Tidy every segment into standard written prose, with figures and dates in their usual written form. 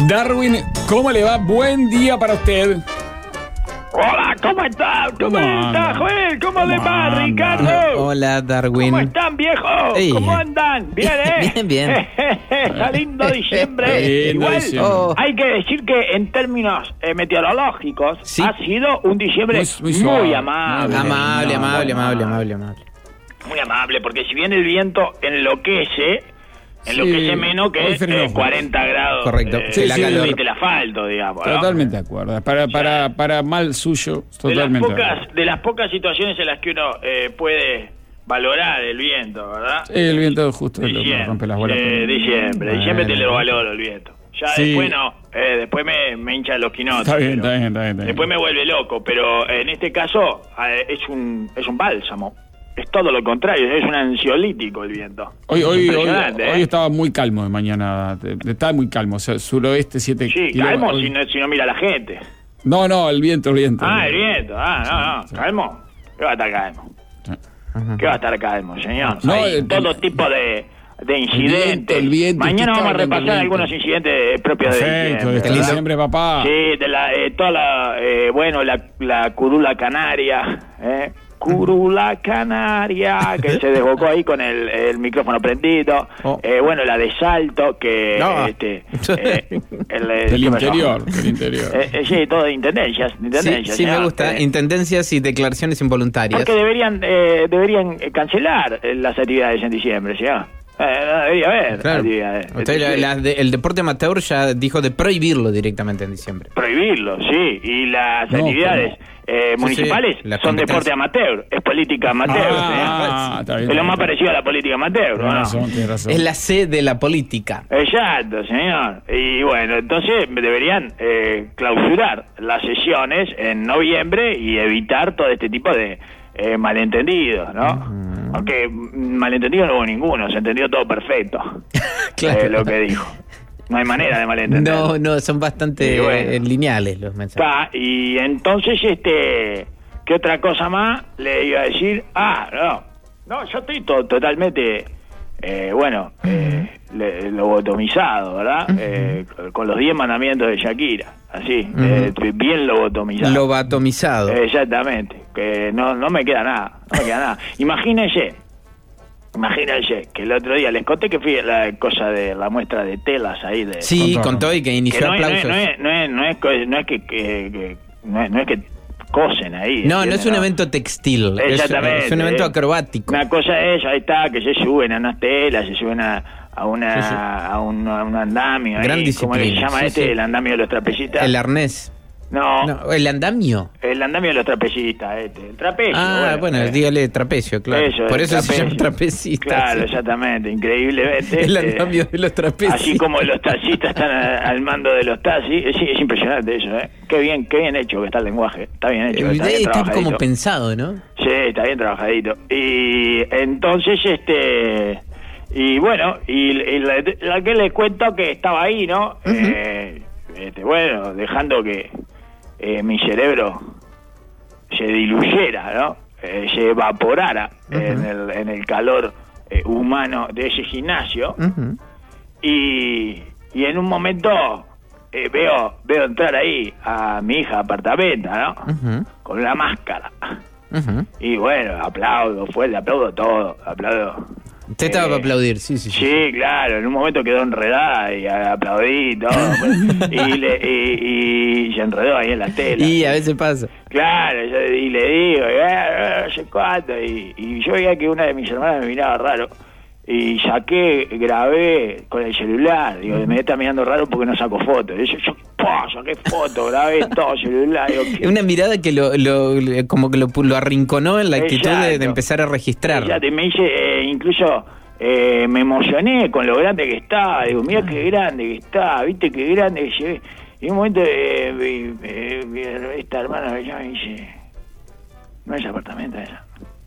Darwin, ¿cómo le va? Buen día para usted. Hola, ¿cómo estás? ¿Cómo estás, Joel? ¿Cómo le va, Ricardo? Hola, Darwin. ¿Cómo están, viejo? Hey. ¿Cómo andan? ¿Bien, Bien. Está lindo diciembre. Lindo Igual, diciembre. hay que decir que en términos meteorológicos Sí. ha sido un diciembre Muy suave. muy amable. Amable. Muy amable, porque si bien el viento enloquece menos hoy que frenó. 40 grados. Correcto. Sí, la sí, calor. El asfalto, digamos, ¿no? Totalmente de acuerdo. Para mal suyo, totalmente. De las pocas situaciones en las que uno puede valorar el viento, ¿verdad? Sí, el viento justo es lo que Diciembre, rompe las bolas. diciembre te lo valoro el viento. Ya Sí. después no, después me hincha los quinotes. Está bien, pero está bien. Después me vuelve loco, pero en este caso es un bálsamo. Es todo lo contrario, es un ansiolítico el viento. Hoy Impresionante, estaba muy calmo de mañana. Estaba muy calmo. O sea, suroeste 7 Sí, calmo si no mira a la gente. No, el viento. El viento. No. Sí. Calmo. ¿Qué va a estar calmo? ¿Qué va a estar calmo, señor? No, Hay todo tipo de incidentes. el viento, Mañana usted vamos a está hablando repasar del algunos viento. incidentes propios de Perfecto, diciembre. de lindo. diciembre, papá. Sí, de toda la curula canaria, curula canaria, que se desbocó ahí con el micrófono prendido. Oh. La de Salto, que No. ¿qué Del pasó? interior. Sí, todo de intendencias. Sí, me gusta. Intendencias y declaraciones involuntarias. Porque deberían cancelar las actividades en diciembre, ¿sí? No debería haber Claro. actividades. Usted, el deporte amateur ya dijo de prohibirlo directamente en diciembre. Prohibirlo, sí. Y las actividades municipales la son competencia. deporte amateur, es política amateur. Está bien. Es lo más parecido a la política amateur, ¿no? Tiene razón. Es la C de la política. Exacto, señor. Y bueno, entonces deberían clausurar las sesiones en noviembre y evitar todo este tipo de malentendidos, ¿no? Aunque malentendido no hubo ninguno, se entendió todo perfecto. Claro. Lo que dijo. No hay manera de malentender. No, son bastante Y bueno. lineales los mensajes. Y entonces, ¿qué otra cosa más le iba a decir? No, yo estoy totalmente, lobotomizado, ¿verdad? Con los 10 mandamientos de Shakira, así, bien lobotomizado. Lobatomizado. Exactamente, que no me queda nada, Imagínense que el otro día les conté que fui a la cosa de la muestra de telas ahí de... Sí, contó y que que inició aplausos. no es que cosen ahí. No es un ¿entiendes? evento textil. Exactamente. Es un evento acrobático. Una cosa es, ahí está, que se suben a unas telas, se suben a un andamio. Gran ahí, ¿cómo le disciplina, llama sí. el andamio de los trapecistas? El arnés. No, el andamio. El andamio de los trapecistas, el trapecio. Dígale trapecio, claro. Eso, por el eso se trapecio. llama trapecista. Claro, sí. exactamente, increíblemente. El andamio de los trapecistas. Así como los taxistas están al mando de los taxis, es impresionante eso, ¿eh? Qué bien hecho que está el lenguaje, está bien hecho. Está bien Está trabajadito. como pensado, ¿no? Sí, está bien trabajadito. Y entonces, y bueno, y la que les cuento que estaba ahí, ¿no? Dejando que mi cerebro se diluyera, ¿no? Se evaporara en el calor humano de ese gimnasio. Y en un momento veo entrar ahí a mi hija apartamenta, ¿no? Con la máscara. Y bueno, aplaudo todo, aplaudo. Usted estaba para aplaudir, sí. Sí, claro, en un momento quedó enredada y aplaudí y todo. y se enredó ahí en la tela. Y a veces pasa. Claro, y le digo, no sé cuánto. Y yo veía que una de mis hermanas me miraba raro. Y grabé con el celular. Digo, me está mirando raro porque no saco fotos. Y yo saqué fotos, grabé todo celular. Digo, Es una mirada que como que lo arrinconó en la actitud de empezar a registrar. Exacto, y me dice, incluso me emocioné con lo grande que está. Digo, mira qué grande que está, viste qué grande que llevé. Y en un momento esta hermana me llama y dice, no es apartamento esa.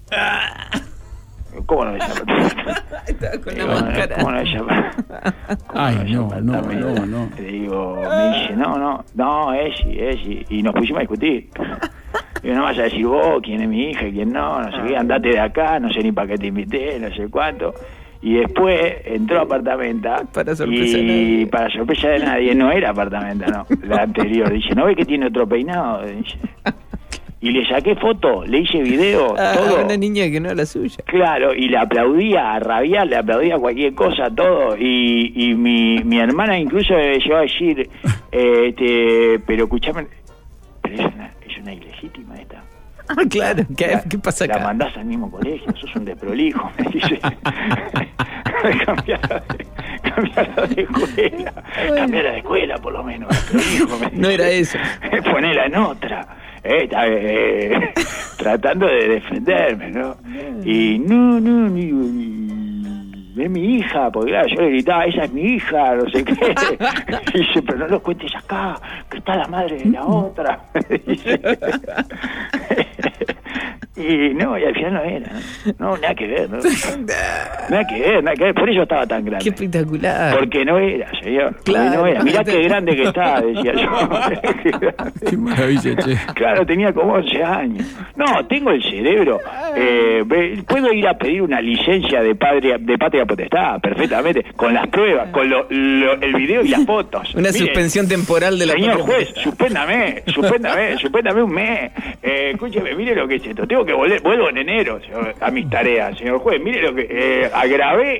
¿Cómo no es apartamento? Estaba con la máscara. ¿Cómo no es apartamento? Ay, no. Le digo, me dice, no, es y nos pusimos a discutir. Digo, no vas a decir vos quién es mi hija y quién no sé qué, andate de acá, no sé ni para qué te invité, no sé cuánto. Y después entró a Apartamenta. Para sorpresa de nadie. Para sorpresa de nadie, no era Apartamenta, no. La anterior. Dice, ¿no ve que tiene otro peinado? Dice. Y le saqué foto, le hice video, todo. Una niña que no es la suya. Claro, y le aplaudía a rabiar, le aplaudía cualquier cosa, todo. Y mi hermana incluso me llegó a decir, pero escuchame, pero es una ilegítima esta. Claro, ¿qué pasa acá? La mandás al mismo colegio, sos un desprolijo, me dice. Cambiala de escuela. Cambiala de escuela, por lo menos. Desprolijo, me dice. No era eso. Ponela en otra. Tratando de defenderme, ¿no? Y no, es mi hija, porque claro, yo le gritaba, esa es mi hija, no sé qué. Y dice, pero no lo cuentes acá, que está la madre de la otra. Y no, y al final no era, no, nada que ver, ¿no? Nada que ver, por eso estaba tan grande. Qué espectacular. Porque no era, señor. Claro. No era. Mirá qué grande que está, decía yo. Qué maravilla, che. Claro, tenía como 11 años. No, tengo el cerebro. Puedo ir a pedir una licencia de patria potestad, perfectamente, con las pruebas, con el video y las fotos. Una suspensión temporal de la señor patria juez, suspéndame un mes. Escúcheme, mire lo que es esto. Tengo que vuelvo en enero a mis tareas, señor juez. Mire lo que grabé,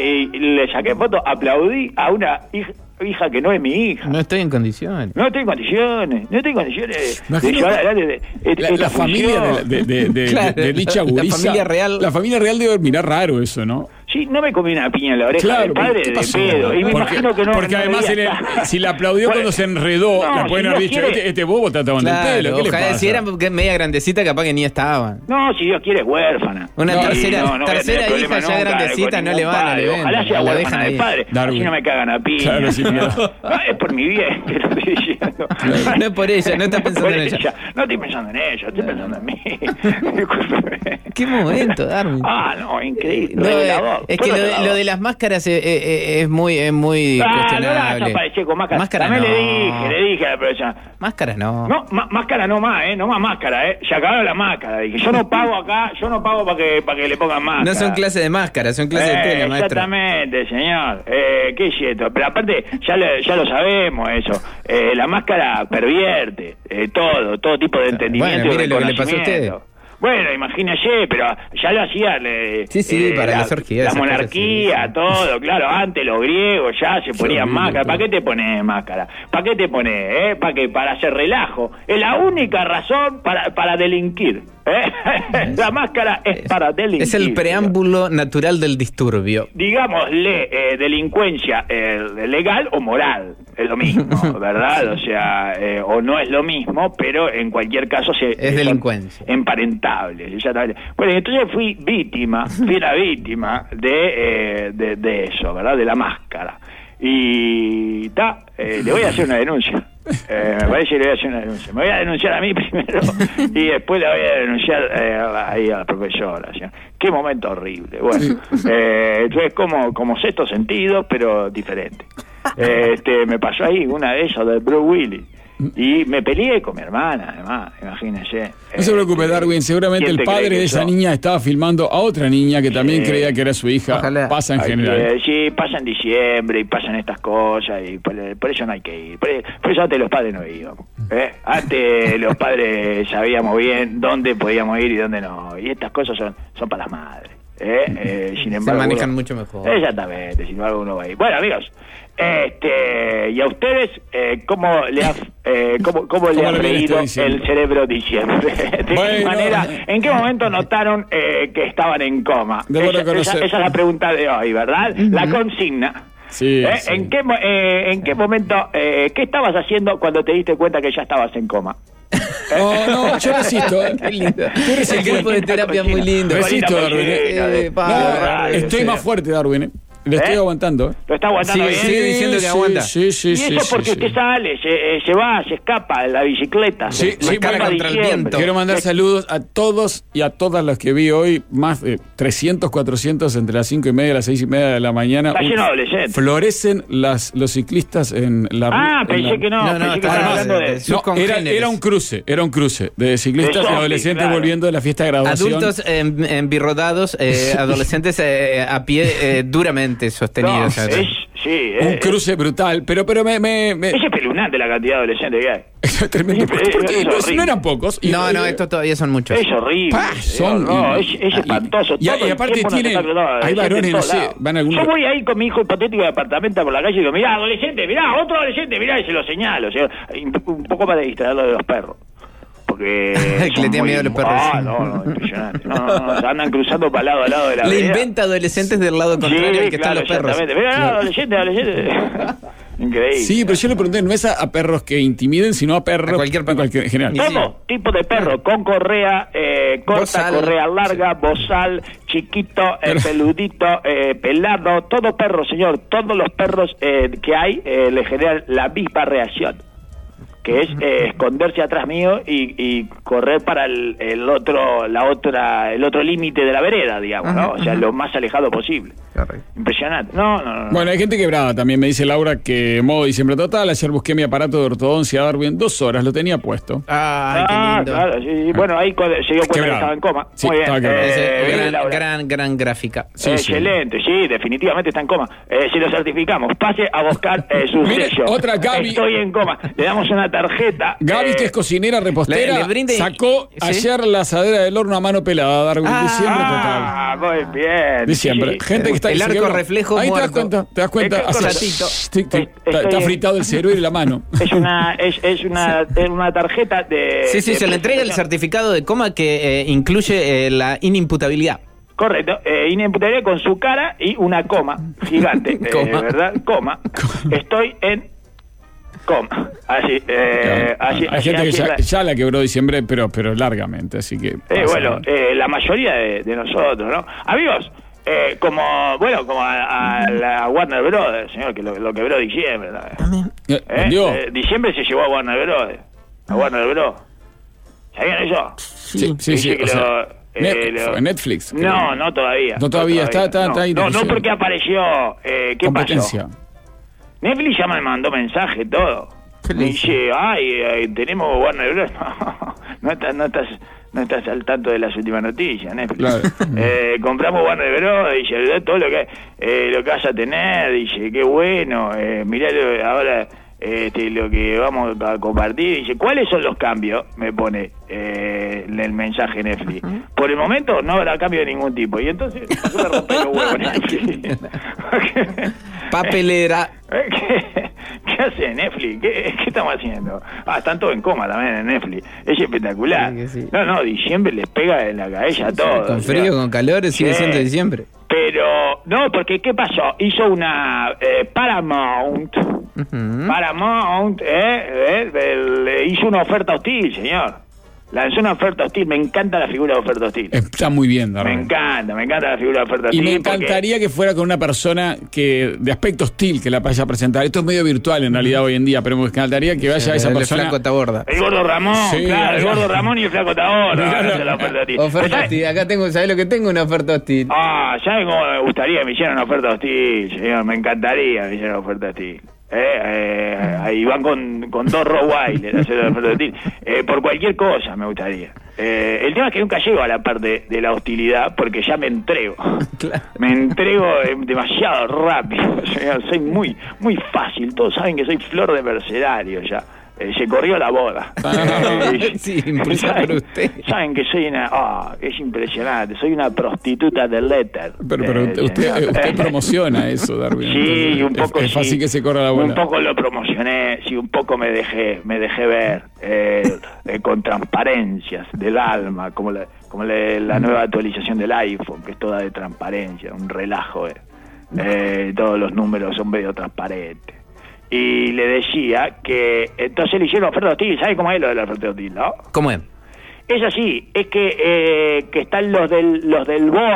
le saqué fotos, aplaudí a una hija que no es mi hija. No estoy en condiciones. No estoy en condiciones de llevar adelante la familia de dicha gurisa. La familia real debe mirar raro eso, ¿no? Sí, no me comí una piña en la oreja, claro, del padre de pedo. Y me imagino que no. Porque además, si la aplaudió cuando se enredó, la pueden haber dicho, este bobo está tomando el pelo. ¿Qué le pasa? Si era media grandecita, capaz que ni estaba. No, si Dios quiere, es huérfana. Una tercera hija ya grandecita, no le van a le ojalá sea huérfana del padre. Así no me cagan a piña. Claro, sí, no, es por mi bien que lo estoy diciendo. No es por ella, no estás pensando en ella. No estoy pensando en ella, estoy pensando en mí. Discúlpeme. ¿Qué momento, Darwin? No, increíble. Es que lo de las máscaras es muy cuestionable. No la vas a aparecer con máscara. También no. le dije a la profesora. Máscara no. No, máscara no más, no más máscara, Se acabaron la máscara. Dije, yo no pago acá, para que le pongan máscara. No son clases de máscara, son clases de tela, maestro. Exactamente, señor. ¿Qué es esto? Pero aparte, ya lo sabemos eso. La máscara pervierte todo tipo de entendimiento. Bueno, mire y lo que le pasó a usted. Bueno, imagínese, pero ya lo hacía sí, para las orgías, la monarquía, sí. Todo, claro, antes los griegos ya se ponían máscara. ¿Para qué te pones máscara? ¿Para qué te pones? ¿Para qué? Para hacer relajo. Es la única razón para delinquir. La máscara es para delinquir. Es el preámbulo natural del disturbio. Digámosle, delincuencia legal o moral. Es lo mismo, ¿verdad? O sea, o no es lo mismo, pero en cualquier caso es delincuencia. Emparentables, exactamente. Bueno, entonces fui la víctima de eso, ¿verdad? De la máscara. Y le voy a hacer una denuncia. Me parece que le voy a hacer una denuncia. Me voy a denunciar a mí primero y después le voy a denunciar ahí a la profesora. ¿Sí? Qué momento horrible. Bueno, entonces como sexto sentido, pero diferente. Me pasó ahí una de esas de Bruce Willis. Y me peleé con mi hermana, además, imagínense. No se preocupe, Darwin, seguramente el padre de esa niña estaba filmando a otra niña que también creía que era su hija. Ojalá. Pasa en general. Sí, pasa en diciembre y pasan estas cosas y por eso no hay que ir. Por eso antes los padres no íbamos. Antes los padres sabíamos bien dónde podíamos ir y dónde no. Y estas cosas son para las madres. Sin embargo, se manejan mucho mejor. Exactamente, sin embargo uno va a ir. Bueno, amigos, y a ustedes, ¿cómo le ha reído el cerebro diciembre? ¿De qué manera? ¿En qué momento notaron que estaban en coma? Esa es la pregunta de hoy, ¿verdad? La consigna. Sí, sí. ¿En qué momento, qué estabas haciendo cuando te diste cuenta que ya estabas en coma? No, yo resisto. Qué lindo. El grupo de terapia es muy lindo. Resisto, Darwin. Estoy más fuerte, Darwin. Lo estoy aguantando. Lo está aguantando bien. Sigue diciendo que aguanta. Y eso porque usted sale, se va, se escapa en la bicicleta. Carga contra el viento. Quiero mandar saludos a todos y a todas las que vi hoy. Más de 300, 400 entre las 5:30 y las 6:30 de la mañana. Está lleno de adolescentes. Florecen los ciclistas en la... pensé que no. Era un cruce de ciclistas y adolescentes volviendo de la fiesta de graduación. Adultos embirrodados, adolescentes a pie duramente sostenidos. Un cruce brutal, pero Es espeluznante la cantidad de adolescentes que hay. Es tremendo. Porque no eran pocos. No, estos todavía son muchos. Es horrible. Es espantoso. Y aparte hay varones, no sé, van a algún... Yo voy ahí con mi hijo hipotético de apartamento por la calle y digo, mirá, adolescente, mirá, otro adolescente, mirá, y se lo señalo. O sea, un poco para distraerlo de los perros. Porque que le tiene miedo a los perros. No, impresionante. No, andan cruzando para lado a lado de la vereda. Le inventa adolescentes del lado contrario al que están los perros. Mirá, adolescente. Increíble. Sí, pero yo le pregunté, no es a perros que intimiden, sino a perros... A cualquier perro. En general. Todo tipo de perro, con correa, corta, bozal, correa larga, bozal, chiquito, peludito, pelado, todo perro, señor. Todos los perros que hay le generan la misma reacción, que es esconderse atrás mío y correr para el otro límite de la vereda, digamos, ¿no? O sea, lo más alejado posible. Correcto. Impresionante. No. Bueno, hay gente quebrada también. Me dice Laura que modo diciembre total. Ayer busqué mi aparato de ortodoncia Darwin 2 horas, lo tenía puesto. Ay, qué lindo. Claro, sí. Bueno, ahí se dio cuenta que estaba en coma. Sí, muy bien. Gran gráfica. Sí, excelente, sí, definitivamente está en coma. Si lo certificamos, pase a buscar su sello. Otra Gaby. Estoy en coma. Le damos una tarjeta. Gaby, que es cocinera, repostera, sacó ayer la asadera del horno a mano pelada, Darwin. Diciembre total. Muy bien. Diciembre. Sí. Gente que está el arco reflejo ahí muerto. te das cuenta. Está fritado el cerebro y la mano. Es una tarjeta de... Sí, se le entrega el certificado de coma que incluye la inimputabilidad. Correcto, inimputabilidad con su cara y una coma gigante, ¿verdad? Coma. Estoy en coma. Así. Hay gente que ya la quebró diciembre, pero largamente, así que... la mayoría de nosotros, ¿no? Amigos, como a la Warner Brothers, señor, que lo quebró diciembre, ¿no? Diciembre se llevó a Warner Brothers. A Warner Bros. ¿Sabían eso? Sí. Netflix. No todavía. No todavía, está ahí. No, porque apareció. ¿Qué competencia pasó? Netflix ya me mandó mensaje, todo. Me dice, tenemos Warner Bros. No estás al tanto de las últimas noticias, Netflix. Claro. Compramos Warner Bros. Dice, todo lo que vas a tener, dice, qué bueno. Mirá ahora lo que vamos a compartir. Dice, ¿cuáles son los cambios? Me pone en el mensaje Netflix. Por el momento no habrá cambio de ningún tipo. Y entonces yo me rompí los huevos Netflix. Papelera. ¿Qué hace Netflix? ¿Qué estamos haciendo? Están todos en coma también en Netflix. Es espectacular. Sí. No, diciembre les pega en la cabeza a todos. Con frío, con calor, sigue siendo diciembre. Pero, no, porque ¿qué pasó? Hizo una Paramount. Paramount, hizo una oferta hostil, señor. Lanzó una oferta hostil. Me encanta la figura de oferta hostil. Está muy bien, Darwin. Me encanta la figura de oferta hostil. Y me encantaría que fuera con una persona de aspecto hostil que la vaya a presentar. Esto es medio virtual en realidad hoy en día, pero me encantaría que vaya esa persona. El Flaco Taborda. El Gordo Ramón, el Gordo Ramón y el Flaco Taborda. La oferta hostil. Oferta hostil. Acá tengo, ¿sabés lo que tengo? Una oferta hostil. ¿Sabes cómo me gustaría que me hicieran una oferta hostil, señor? Me encantaría que me hicieran una oferta hostil. Ahí van con dos Rottweiler a hacer la oferta hostil. Por cualquier cosa me gustaría. El tema es que nunca llego a la parte de la hostilidad porque ya me entrego. Claro. Me entrego demasiado rápido. Soy muy muy fácil. Todos saben que soy flor de mercenario ya. Se corrió la boda. Sí, impulsado por usted. Saben que soy es impresionante. Soy una prostituta del éter. Pero usted promociona eso, Darwin. Sí, entonces, un poco es fácil que se corra la boda. Un poco lo promocioné, sí, un poco me dejé ver con transparencias del alma, como la nueva actualización del iPhone, que es toda de transparencia, un relajo. Todos los números son medio transparentes. Y le decía que entonces le hicieron oferta hostil. ¿Sabe cómo es lo de la oferta hostil, no? ¿Cómo es? Es así, es que están los del BOAR,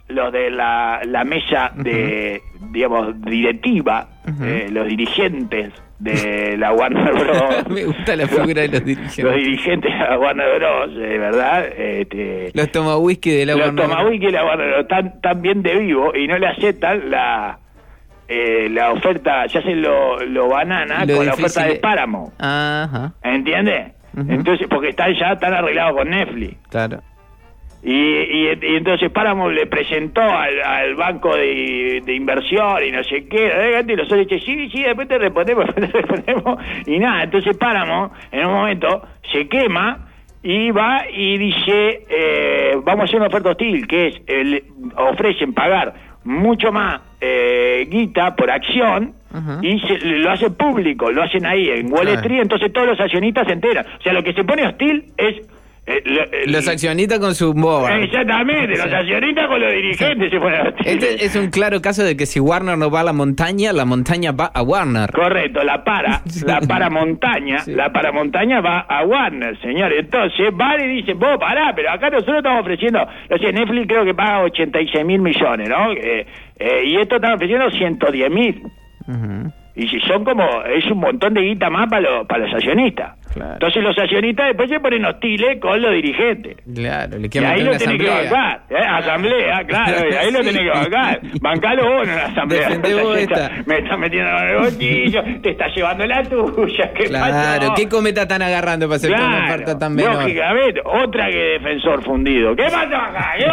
los de la mesa de, digamos, directiva, los dirigentes de la Warner Bros. Me gusta la figura de los dirigentes. Los dirigentes de la Warner Bros, ¿verdad? Los toma whisky de la Warner Bros. Los toma whisky de la Warner Bros. Están bien de vivo y no le aceptan la oferta, se hacen lo banana con la oferta de Paramount. Ajá. ¿Entiendes? Entonces, porque están arreglados con Netflix. Claro. Y entonces Paramount le presentó al banco de inversión y no sé qué, y los otros dicen, sí, después te respondemos, y nada, entonces Paramount en un momento se quema y va y dice, vamos a hacer una oferta hostil, que es, ofrecen pagar mucho más guita por acción, y lo hacen público, lo hacen ahí en Wall Street, entonces todos los accionistas se enteran. O sea, lo que se pone hostil es los accionistas con su board. Exactamente, los accionistas con los dirigentes se ponen hostiles. Este es un claro caso de que si Warner no va a la montaña va a Warner. Correcto, la paramontaña va a Warner, señor. Entonces van y dicen, vos pará, pero acá nosotros estamos ofreciendo, no sé, Netflix creo que paga 86.000 millones, ¿no? Y esto están ofreciendo 110.000. Y si son es un montón de guita más para los accionistas. Claro. Entonces los accionistas después se ponen hostiles con los dirigentes. Claro, le y ahí lo tenés que bancar. Asamblea, claro, ahí lo tenés que bancar. Bancalo vos en la asamblea. Me estás metiendo en el bolsillo, te estás llevando la tuya. Claro, ¿qué cometa están agarrando para hacer una oferta tan menor? Lógicamente, otra que defensor fundido. ¿Qué pasó acá? ¿Qué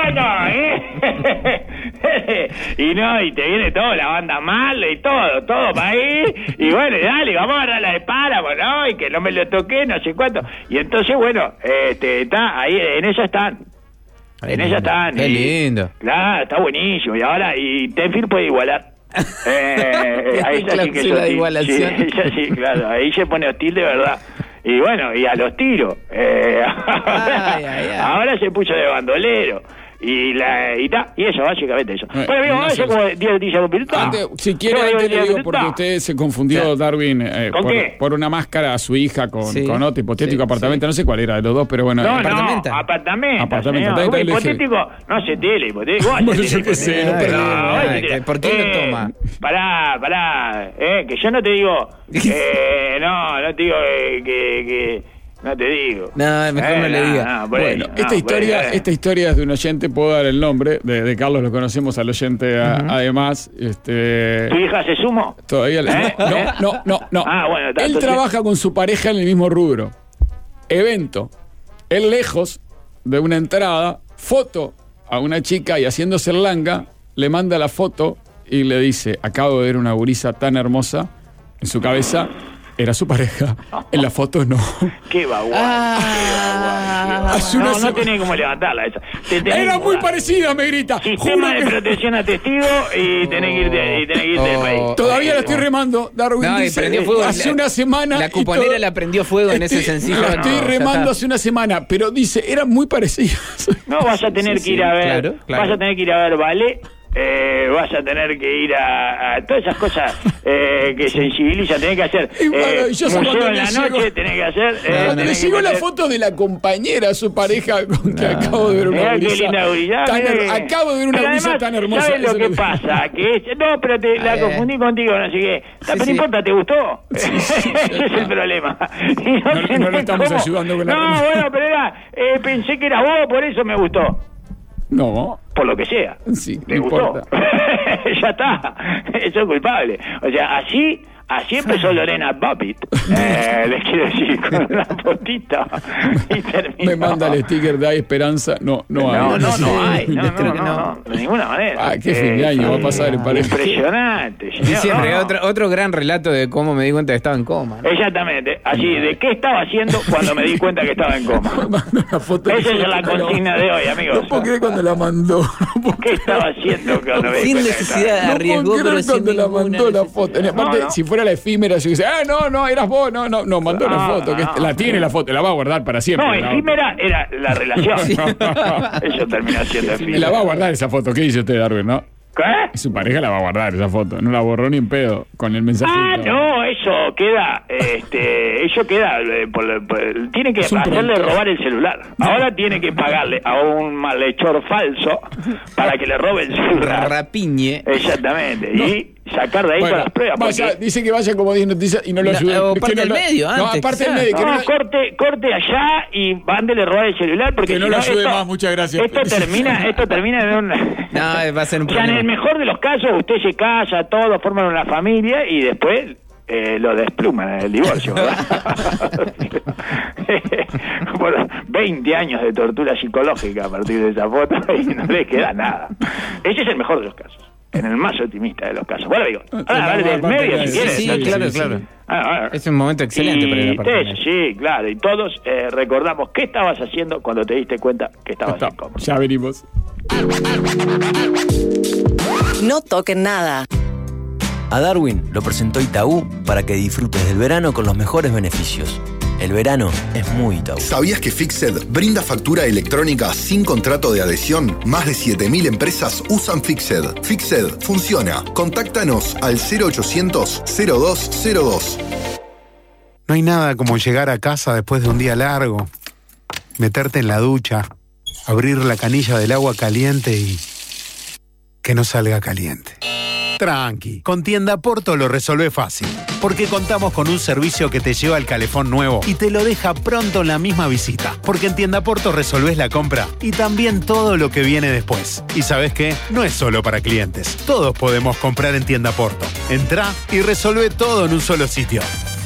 pasó? Y te viene todo, la banda mal y todo para ahí. Y bueno, dale, vamos a agarrar la de Páramo, ¿no? Y que no me lo toque, no sé cuánto. Y entonces, bueno, está ahí, en ella están. Qué lindo. Claro, está buenísimo. Y ahora, Tenfield puede igualar. Ahí ya sí que la igualación. Sí, claro, ahí se pone hostil de verdad. Y bueno, y a los tiros. Ahora se puso de bandolero. Y eso, básicamente eso. Bueno, amigo, vamos a hacer como 10 noticias virtuales. Si quiere, antes le digo, porque usted se confundió, Darwin, por una máscara a su hija con otro hipotético apartamento, no sé cuál era de los dos, pero bueno. Apartamento. Hipotético, no sé, tele, hipotético. Bueno, yo qué sé, no perdí. ¿Por qué lo toma? Pará, que yo no te digo, no te digo que no te digo. No, mejor no le diga. Bueno, esta historia es de un oyente, puedo dar el nombre, de Carlos, lo conocemos al oyente además. ¿Tu hija se sumó? Todavía no. Bueno, él trabaja con su pareja en el mismo rubro. Evento. Él lejos de una entrada, foto a una chica y haciéndose el langa, le manda la foto y le dice, acabo de ver una gurisa tan hermosa. En su cabeza era su pareja, en la foto no. Qué bagual. No tenés cómo levantarla esa. Era muy parecida, me grita. Sistema de protección a testigos y tenés que irte del país. Todavía la estoy remando, Darwin dice, prendió fuego hace una semana. La cuponera la prendió fuego en ese sencillo. La estoy remando hace una semana, pero dice, eran muy parecidas. No, vas a tener que ir a ver, vas a tener que ir a ver ballet. Vas a tener que ir a todas esas cosas que sensibilizan, tenés que hacer museo en la noche, tenés que hacer le llegó la foto de la compañera, su pareja, con que acabo de ver una gurisa. Qué linda gurisa. Acabo de ver una gurisa tan hermosa. ¿Sabes lo que pasa? Que la confundí contigo, no sé qué. Pero no importa, ¿te gustó? Ese es el problema. No lo estamos ayudando con la bueno, pero pensé que eras vos, por eso me gustó. No. Por lo que sea. Sí, ¿te gustó? Ya está. Eso es culpable. O sea, así empezó Lorena Bobbitt. Les quiero decir, con una fotita. Y terminó. Me manda el sticker de Hay Esperanza. No hay. No, de ninguna manera. Qué fin de año va a pasar en pareja. Impresionante. Siempre otro gran relato de cómo me di cuenta que estaba en coma, ¿no? Exactamente. Así, de qué estaba haciendo cuando me di cuenta que estaba en coma. Esa es la consigna de hoy, amigos. No puedo creer cuando la mandó. ¿Qué estaba haciendo cuando me di cuenta? Sin necesidad, arriesgó, pero cuando la mandó la foto. Aparte, si fuera la efímera, yo dice, no, eras vos, no, mandó la foto, que la tiene la foto, la va a guardar para siempre. No, efímera era la relación. Eso termina siendo efímera. La va a guardar esa foto, ¿qué dice usted, Darwin, no? ¿Qué? Su pareja la va a guardar esa foto, no la borró ni en pedo con el mensaje. No, eso queda, tiene que hacerle robar el celular. Ahora tiene que pagarle a un malhechor falso para que le robe el celular. Rapiñe. Exactamente, y sacar de ahí todas las pruebas. Vaya, dice que vaya como 10 noticias y no lo ayuda. O parte del medio, antes. No, aparte del medio. Corte allá y mándele robar el celular porque que no lo ayude más, muchas gracias. Esto termina en una... No, va a ser un problema. En el mejor de los casos, usted se casa, todos forman una familia y después lo despluman en el divorcio, ¿verdad? Bueno, 20 años de tortura psicológica a partir de esa foto y no le queda nada. Ese es el mejor de los casos. En el más optimista de los casos. Bueno, digo, ahora del medio si quieres. Sí, claro. Es un momento excelente para ir a partir. Sí, claro. Y todos recordamos qué estabas haciendo cuando te diste cuenta que estabas incómodo. Ya venimos. No toquen nada. A Darwin lo presentó Itaú para que disfrutes del verano con los mejores beneficios. El verano es muy Itaú. ¿Sabías que Fixed brinda factura electrónica sin contrato de adhesión? Más de 7.000 empresas usan Fixed. Fixed funciona. Contáctanos al 0800-0202. No hay nada como llegar a casa después de un día largo, meterte en la ducha, abrir la canilla del agua caliente y que no salga caliente. Tranqui, con Tienda Porto lo resolvé fácil, porque contamos con un servicio que te lleva el calefón nuevo y te lo deja pronto en la misma visita, porque en Tienda Porto resolvés la compra y también todo lo que viene después. Y ¿sabés qué? No es solo para clientes, todos podemos comprar en Tienda Porto. Entrá y resolvé todo en un solo sitio.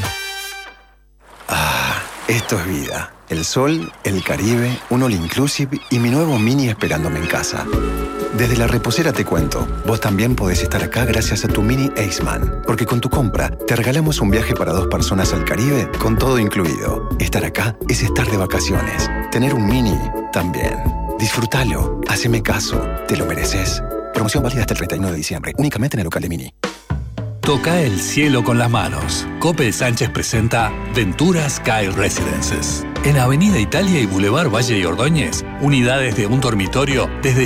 Esto es vida. El sol, el Caribe, un all inclusive y mi nuevo Mini esperándome en casa. Desde La Reposera te cuento, vos también podés estar acá gracias a tu Mini Aceman, porque con tu compra te regalamos un viaje para 2 personas al Caribe con todo incluido. Estar acá es estar de vacaciones. Tener un Mini también. Disfrútalo, haceme caso, te lo mereces. Promoción válida hasta el 31 de diciembre, únicamente en el local de Mini. Toca el cielo con las manos. Coppel Sánchez presenta Ventura Sky Residences. En Avenida Italia y Boulevard Valle y Ordóñez, unidades de un dormitorio desde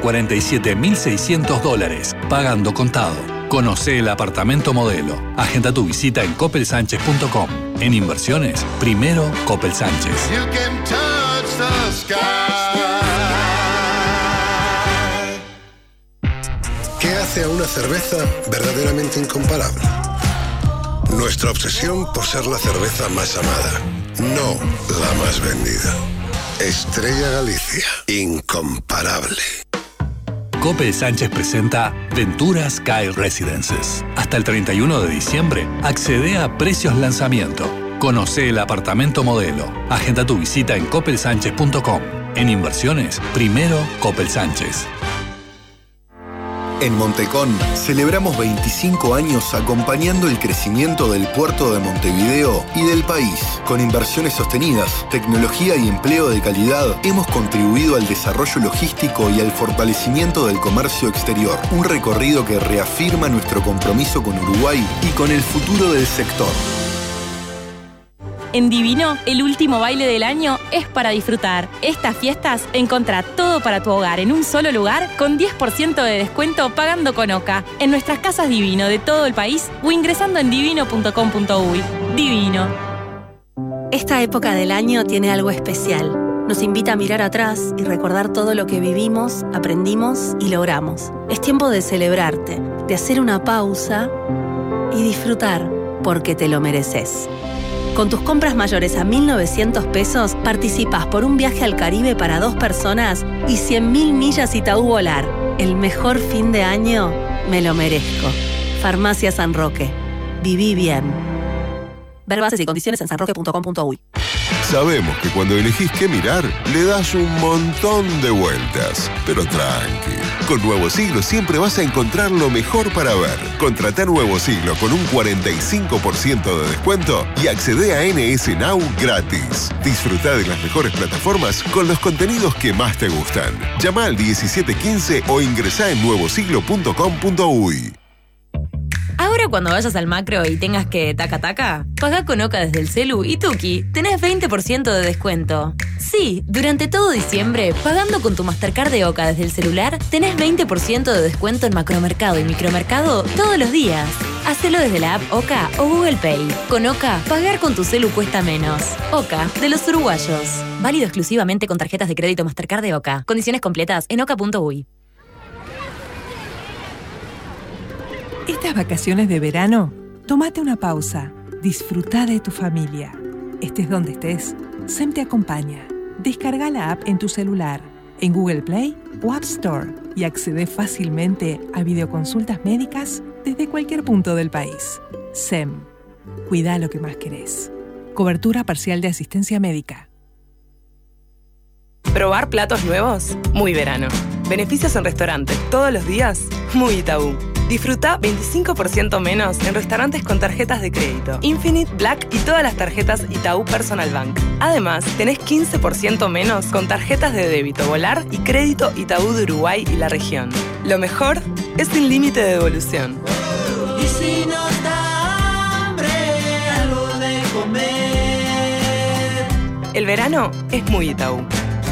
$147.600, pagando contado. Conoce el apartamento modelo. Agenda tu visita en coppelsánchez.com. En inversiones, primero Coppel Sánchez. ¿Qué hace a una cerveza verdaderamente incomparable? Nuestra obsesión por ser la cerveza más amada, no la más vendida. Estrella Galicia, incomparable. Coppel Sánchez presenta Ventura Sky Residences. Hasta el 31 de diciembre, accede a precios lanzamiento. Conoce el apartamento modelo. Agenda tu visita en coppelsánchez.com. En inversiones, primero Coppel Sánchez. En Montecón celebramos 25 años acompañando el crecimiento del puerto de Montevideo y del país. Con inversiones sostenidas, tecnología y empleo de calidad, hemos contribuido al desarrollo logístico y al fortalecimiento del comercio exterior. Un recorrido que reafirma nuestro compromiso con Uruguay y con el futuro del sector. En Divino, el último baile del año es para disfrutar. Estas fiestas encontrá todo para tu hogar en un solo lugar con 10% de descuento pagando con OCA en nuestras casas Divino de todo el país o ingresando en divino.com.uy. Divino. Esta época del año tiene algo especial. Nos invita a mirar atrás y recordar todo lo que vivimos, aprendimos y logramos. Es tiempo de celebrarte, de hacer una pausa y disfrutar porque te lo mereces. Con tus compras mayores a 1.900 pesos, participás por un viaje al Caribe para 2 personas y 100.000 millas Itaú Volar. El mejor fin de año me lo merezco. Farmacia San Roque. Viví bien. Ver bases y condiciones en sanroque.com.uy. Sabemos que cuando elegís qué mirar, le das un montón de vueltas. Pero tranqui, con Nuevo Siglo siempre vas a encontrar lo mejor para ver. Contratá Nuevo Siglo con un 45% de descuento y accede a NS Now gratis. Disfrutá de las mejores plataformas con los contenidos que más te gustan. Llama al 1715 o ingresá en nuevosiglo.com.uy. Ahora Ahora cuando vayas al macro y tengas que taca, pagá con Oca desde el celu y tuki, tenés 20% de descuento. Sí, durante todo diciembre, pagando con tu Mastercard de Oca desde el celular, tenés 20% de descuento en macromercado y micromercado todos los días. Hacelo desde la app Oca o Google Pay. Con Oca, pagar con tu celu cuesta menos. Oca, de los uruguayos. Válido exclusivamente con tarjetas de crédito Mastercard de Oca. Condiciones completas en oca.uy. Estas vacaciones de verano, tómate una pausa. Disfruta de tu familia. Estés donde estés, SEM te acompaña. Descarga la app en tu celular, en Google Play o App Store y accede fácilmente a videoconsultas médicas desde cualquier punto del país. SEM. Cuida lo que más querés. Cobertura parcial de asistencia médica. ¿Probar platos nuevos? Muy verano. Beneficios en restaurantes todos los días. Muy Itaú. Disfruta 25% menos en restaurantes con tarjetas de crédito Infinite, Black y todas las tarjetas Itaú Personal Bank. Además, tenés 15% menos con tarjetas de débito Volar y crédito Itaú de Uruguay y la región. Lo mejor es sin límite de devolución. Y si nos da hambre, algo de comer. El verano es muy Itaú.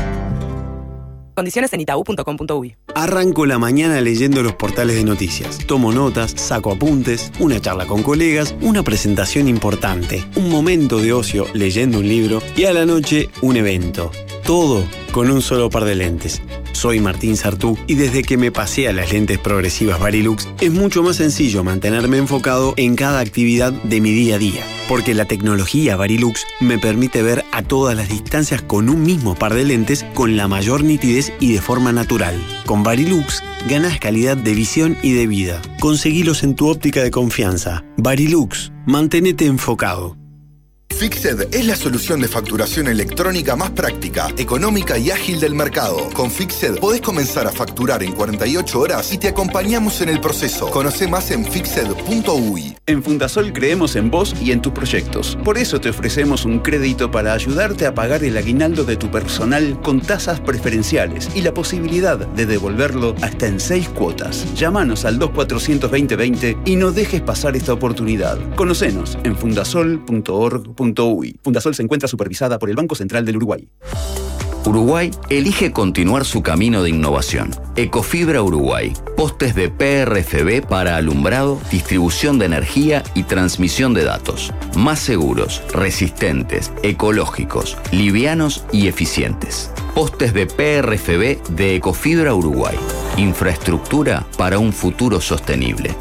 Condiciones en itaú.com.uy. Arranco la mañana leyendo los portales de noticias. Tomo notas, saco apuntes, una charla con colegas, una presentación importante, un momento de ocio leyendo un libro y a la noche un evento. Todo con un solo par de lentes. Soy Martín Sartú y desde que me pasé a las lentes progresivas Varilux es mucho más sencillo mantenerme enfocado en cada actividad de mi día a día. Porque la tecnología Varilux me permite ver a todas las distancias con un mismo par de lentes con la mayor nitidez y de forma natural. Con Varilux ganas calidad de visión y de vida. Conseguilos en tu óptica de confianza. Varilux, mantenete enfocado. Fixed es la solución de facturación electrónica más práctica, económica y ágil del mercado. Con Fixed podés comenzar a facturar en 48 horas y te acompañamos en el proceso. Conoce más en fixed.uy. En Fundasol creemos en vos y en tus proyectos. Por eso te ofrecemos un crédito para ayudarte a pagar el aguinaldo de tu personal con tasas preferenciales y la posibilidad de devolverlo hasta en 6 cuotas. Llámanos al 2400-2020 y no dejes pasar esta oportunidad. Conocenos en fundasol.org.uy. Fundasol se encuentra supervisada por el Banco Central del Uruguay. Uruguay elige continuar su camino de innovación. Ecofibra Uruguay. Postes de PRFB para alumbrado, distribución de energía y transmisión de datos. Más seguros, resistentes, ecológicos, livianos y eficientes. Postes de PRFB de Ecofibra Uruguay. Infraestructura para un futuro sostenible.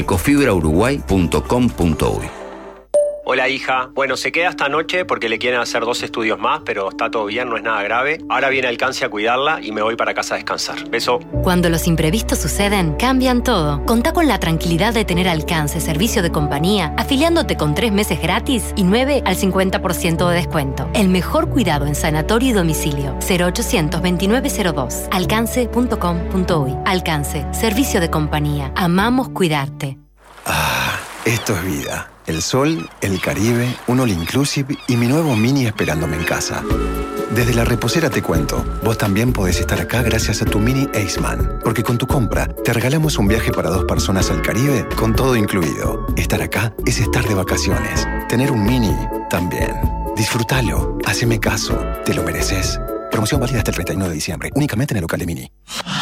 ecofibrauruguay.com.uy. Hola hija, bueno, se queda esta noche porque le quieren hacer 2 estudios más, pero está todo bien, no es nada grave. Ahora viene Alcance a cuidarla y me voy para casa a descansar. Beso. Cuando los imprevistos suceden, cambian todo. Contá con la tranquilidad de tener Alcance, servicio de compañía, afiliándote con 3 meses gratis y 9 al 50% de descuento. El mejor cuidado en sanatorio y domicilio. 0800 2902. Alcance.com.uy. Alcance, servicio de compañía. Amamos cuidarte. Esto es vida. El sol, el Caribe, un all inclusive y mi nuevo Mini esperándome en casa. Desde la reposera te cuento, vos también podés estar acá gracias a tu Mini Aceman. Porque con tu compra te regalamos un viaje para 2 personas al Caribe con todo incluido. Estar acá es estar de vacaciones. Tener un Mini también. Disfrútalo, haceme caso, te lo mereces. Promoción válida hasta el 31 de diciembre, únicamente en el local de Mini.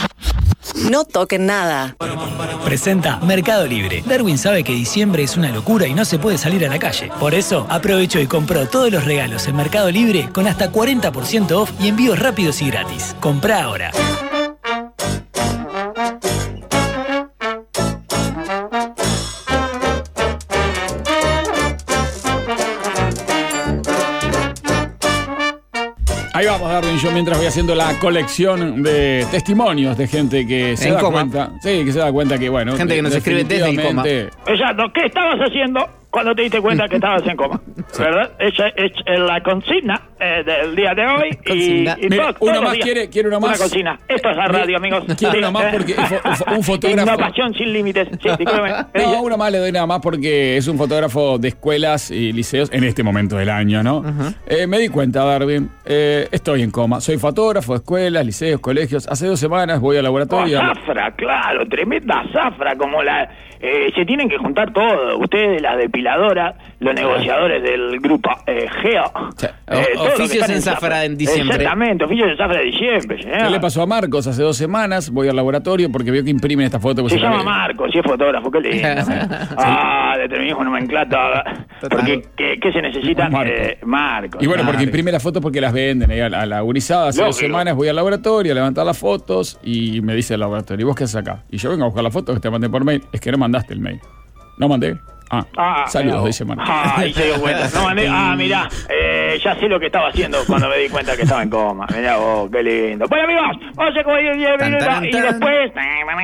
No toquen nada. Presenta Mercado Libre. Darwin sabe que diciembre es una locura y no se puede salir a la calle. Por eso, aprovechó y compró todos los regalos en Mercado Libre con hasta 40% off y envíos rápidos y gratis. Comprá ahora. Ahí vamos, Darwin, yo mientras voy haciendo la colección de testimonios de gente que se da cuenta. Sí, que se da cuenta que, bueno. Gente que nos escribe desde el coma. Exacto, ¿qué estabas haciendo cuando te diste cuenta que estabas en coma? ¿Verdad? Esa es la consigna del día de hoy. Y Mira, todos uno los más días, quiere uno más. Una cocina. Esto es la radio, amigos. Quiero uno más porque un fotógrafo. Innovación sin límites. Sí, discúlpeme. No, uno más le doy nada más porque es un fotógrafo de escuelas y liceos en este momento del año, ¿no? Me di cuenta, Darwin, estoy en coma. Soy fotógrafo de escuelas, liceos, colegios. Hace 2 semanas voy al laboratorio. Zafra, claro, tremenda zafra, como la... se tienen que juntar todos, ustedes, las depiladoras, los negociadores del grupo GEO. Oficios en zafra en diciembre. Exactamente, oficios en zafra de diciembre, señor. ¿Qué le pasó a Marcos? Hace 2 semanas voy al laboratorio porque vio que imprimen esta foto. Se llama Marcos, si es fotógrafo, qué lindo. Le terminé con nomenclatura. Porque, ¿qué se necesita? Marcos. Y bueno, porque imprime las fotos porque las venden ahí a la gurizada. Hace 2 semanas voy al laboratorio a levantar las fotos y me dice el laboratorio, ¿y vos qué haces acá? Y yo vengo a buscar las fotos que te mandé por mail. Es que no mandaste el mail. ¿No mandé? Saludos, dice Marcos. Ahí se dio cuenta. No mandé. Mirá, ya sé lo que estaba haciendo cuando me di cuenta que estaba en coma. Mirá vos, qué lindo. Bueno, amigos, vamos a comer 10 minutos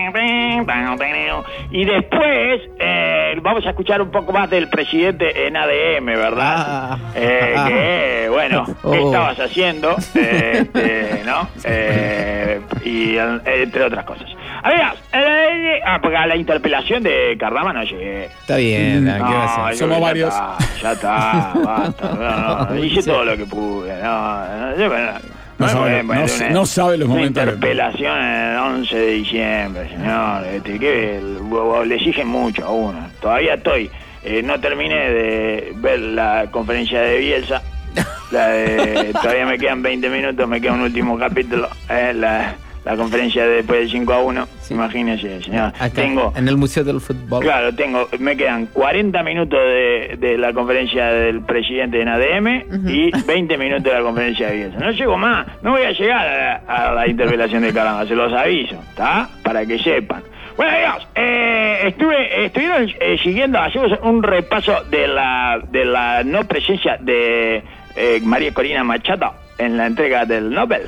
y después vamos a escuchar un poco más del presidente en ADM, ¿verdad? Bueno, ¿qué estabas haciendo? ¿No? Y entre otras cosas. Amigas, porque a la interpelación de Cardama no llegué. Está bien, ¿qué va a hacer? Somos varios. Ya está, basta. Hice todo lo que pude. No sabe los momentos. Interpelación el 11 de diciembre, señor. Le exigen mucho a uno. Todavía estoy. No terminé de ver la conferencia de Bielsa. Todavía me quedan 20 minutos, me queda un último capítulo. La conferencia de después del 5-1, imagínese, señor. Tengo en el Museo del Fútbol. Claro, me quedan 40 minutos de la conferencia del presidente en ADM y 20 minutos de la conferencia de Bielsa. No llego más, no voy a llegar a la interpelación de Caramba, se los aviso, ¿está? Para que sepan. Bueno, amigos, estuvieron siguiendo, hacemos un repaso de la no presencia de María Corina Machado en la entrega del Nobel.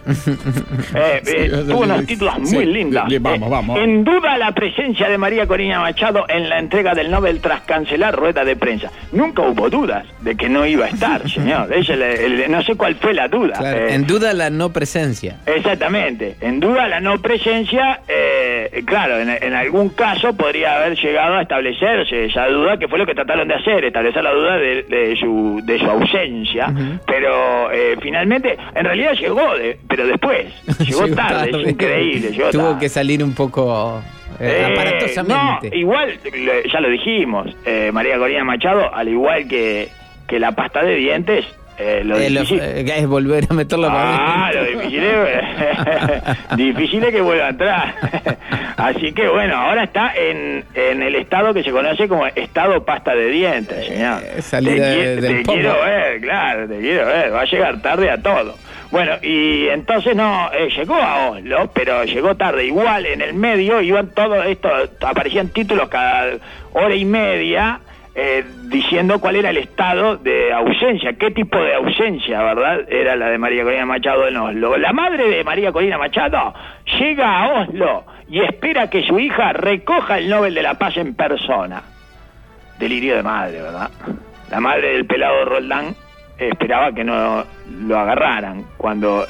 Tuvo unos títulos muy lindos. Vamos. En duda la presencia de María Corina Machado en la entrega del Nobel tras cancelar rueda de prensa. Nunca hubo dudas de que no iba a estar, señor. No sé cuál fue la duda. Claro, en duda la no presencia. Exactamente. En duda la no presencia. Claro, en algún caso podría haber llegado a establecerse esa duda, que fue lo que trataron de hacer, establecer la duda de su ausencia. Pero finalmente, en realidad llegó pero después, llegó tarde, es increíble. Tuvo que salir un poco aparatosamente. No, igual, ya lo dijimos, María Corina Machado, al igual que la pasta de dientes, lo difícil es volver a meterlo para lo difícil es que vuelva a entrar. Así que bueno, ahora está en el estado que se conoce como estado pasta de dientes, señor. Te quiero ver, claro, te quiero ver. Va a llegar tarde a todo. Bueno, y entonces llegó a Oslo, pero llegó tarde. Igual en el medio iban todo esto, aparecían títulos cada hora y media diciendo cuál era el estado de ausencia, qué tipo de ausencia, ¿verdad? Era la de María Corina Machado en Oslo. La madre de María Corina Machado llega a Oslo y espera que su hija recoja el Nobel de la Paz en persona. Delirio de madre, ¿verdad? La madre del pelado Roldán esperaba que no lo agarraran cuando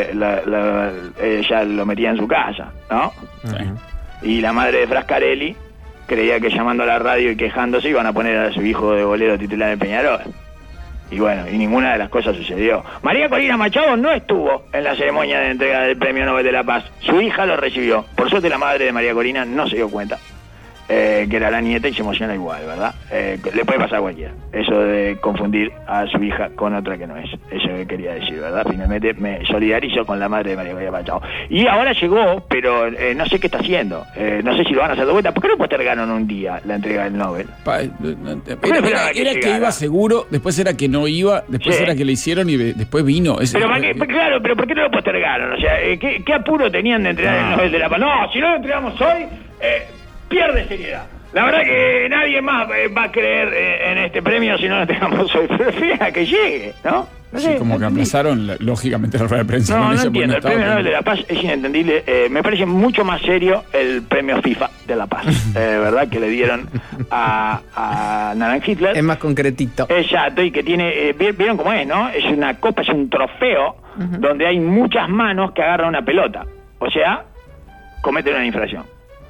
ella lo metía en su casa, ¿no? Sí. Y la madre de Frascarelli creía que llamando a la radio y quejándose iban a poner a su hijo de bolero titular en Peñarol. Y bueno, y ninguna de las cosas sucedió. María Corina Machado no estuvo en la ceremonia de entrega del Premio Nobel de la Paz. Su hija lo recibió. Por suerte la madre de María Corina no se dio cuenta que era la nieta y se emociona igual, ¿verdad? Le puede pasar a cualquiera. Eso de confundir a su hija con otra que no es. Eso que quería decir, ¿verdad? Finalmente me solidarizo con la madre de María Corina Machado. Y ahora llegó, pero no sé qué está haciendo. No sé si lo van a hacer de vuelta. ¿Por qué no postergaron un día la entrega del Nobel? Era que iba seguro, después era que no iba, después era que le hicieron y después vino. Claro, pero ¿por qué no lo postergaron? O sea, ¿qué apuro tenían de entregar el Nobel de la Paz? No, si no lo entregamos hoy, pierde seriedad. La verdad que nadie más va a creer en este premio si no lo entregamos hoy. Pero fíjate que llegue, ¿no? No Sí, sé, como que aplazaron, lógicamente, la rueda de prensa. No, con no ella, entiendo. El porque premio Nobel de la Paz es inentendible. Me parece mucho más serio el premio FIFA de la Paz, ¿verdad? Que le dieron a Naran Hitler. Es más concretito. Exacto, y que tiene... ¿Vieron cómo es, no? Es una copa, es un trofeo donde hay muchas manos que agarran una pelota. O sea, cometen una infracción.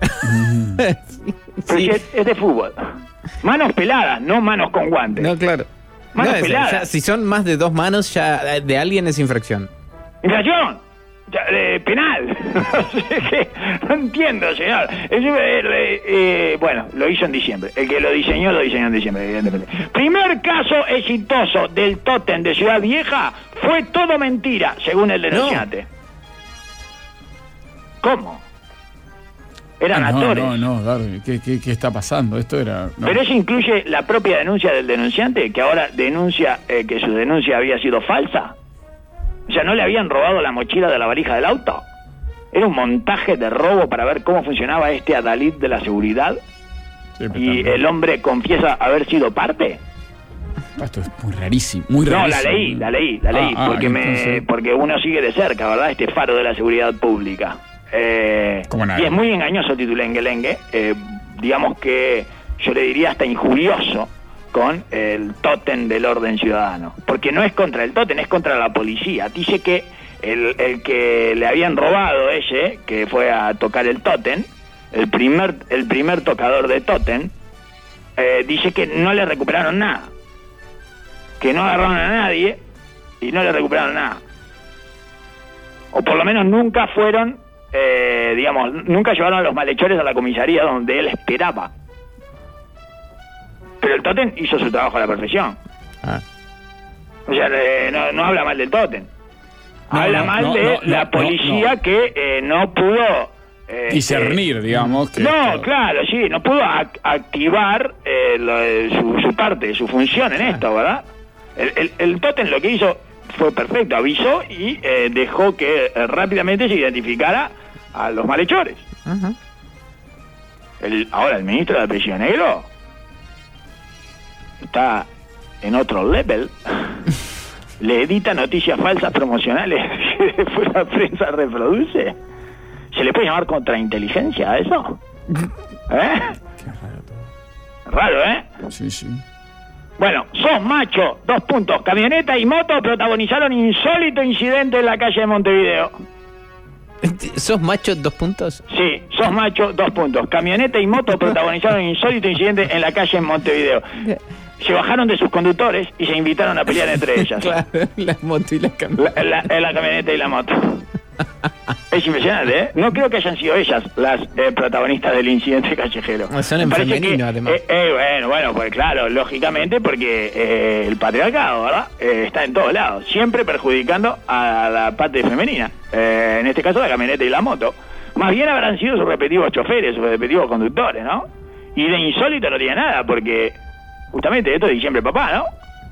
Sí. Es de fútbol. Manos peladas, no manos con guantes. No, claro. Manos No, peladas. ya, si son más de 2 manos, ya de alguien es infracción. ¡Infracción! Penal. No entiendo, señor. Bueno, lo hizo en diciembre. El que lo diseñó en diciembre, evidentemente. Primer caso exitoso del tótem de Ciudad Vieja fue todo mentira, según el denunciante. ¿Cómo? Eran actores. No, Darby, ¿qué está pasando? Esto era... no. Pero eso incluye la propia denuncia del denunciante, que ahora denuncia que su denuncia había sido falsa. O sea, ¿no le habían robado la mochila de la valija del auto? ¿Era un montaje de robo para ver cómo funcionaba este adalid de la seguridad? Sí, ¿Y el hombre confiesa haber sido parte? Esto es muy rarísimo, muy No, rarísimo. la leí, porque entonces... porque uno sigue de cerca, ¿verdad? Este faro de la seguridad pública. Como nadie. Y es muy engañoso titulengue-lengue, digamos que yo le diría hasta injurioso con el tótem del orden ciudadano, porque no es contra el tótem, es contra la policía. Dice que el que le habían robado que fue a tocar el tótem, el primer tocador de tótem, dice que no le recuperaron nada, que no agarraron a nadie y no le recuperaron nada, o por lo menos nunca fueron, nunca llevaron a los malhechores a la comisaría donde él esperaba. Pero el tótem hizo su trabajo a la perfección. O sea, no habla mal del tótem. Habla mal de la policía que no pudo... discernir, digamos. Que claro, sí, no pudo activar su parte, su función en esto, ¿verdad? El tótem lo que hizo fue perfecto, avisó y dejó que rápidamente se identificara a los malhechores. Ahora, el ministro de Apellido Negro está en otro level. Le edita noticias falsas promocionales que después la prensa reproduce. ¿Se le puede llamar contrainteligencia a eso? Raro, ¿eh? Sí. Bueno, sos macho, 2 puntos. Camioneta y moto protagonizaron insólito incidente en la calle de Montevideo. ¿Sos macho, 2 puntos? Sí, sos macho, 2 puntos. Camioneta y moto protagonizaron insólito incidente en la calle en Montevideo. Se bajaron de sus conductores y se invitaron a pelear entre ellas. Claro, la moto y la camioneta. La camioneta y la moto. Es impresionante, ¿eh? No creo que hayan sido ellas las protagonistas del incidente callejero. Son en femenino, además. Bueno, pues claro, lógicamente, porque el patriarcado, ¿verdad? Está en todos lados, siempre perjudicando a la parte femenina. En este caso, la camioneta y la moto. Más bien habrán sido sus respectivos choferes, sus respectivos conductores, ¿no? Y de insólito no tiene nada, porque justamente esto es diciembre, papá, ¿no?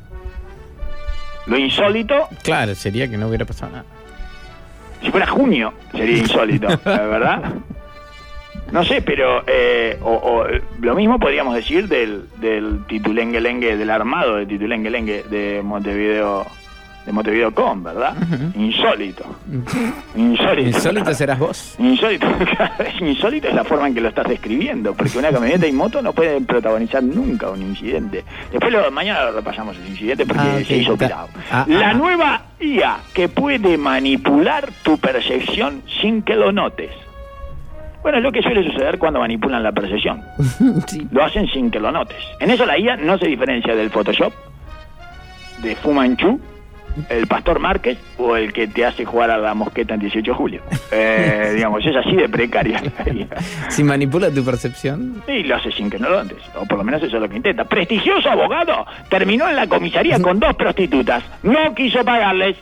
Lo insólito... Claro, sería que no hubiera pasado nada. Si fuera junio sería insólito, ¿verdad? No sé, pero lo mismo podríamos decir del titulengue-lengue, del armado de titulengue-lengue de Montevideo Com, ¿verdad? Insólito. Insólito serás vos. Insólito es la forma en que lo estás describiendo, porque una camioneta y moto no pueden protagonizar nunca un incidente. Después mañana lo repasamos el incidente porque se hizo pirado. La nueva IA que puede manipular tu percepción sin que lo notes. Bueno, es lo que suele suceder cuando manipulan la percepción. Sí. Lo hacen sin que lo notes. En eso la IA no se diferencia del Photoshop, de Fu Manchu, el Pastor Márquez o el que te hace jugar a la mosqueta en 18 de julio. Digamos, es así de precaria. Si manipula tu percepción. Y lo hace sin que no lo notes, o por lo menos eso es lo que intenta. Prestigioso abogado terminó en la comisaría con 2 prostitutas. No quiso pagarles.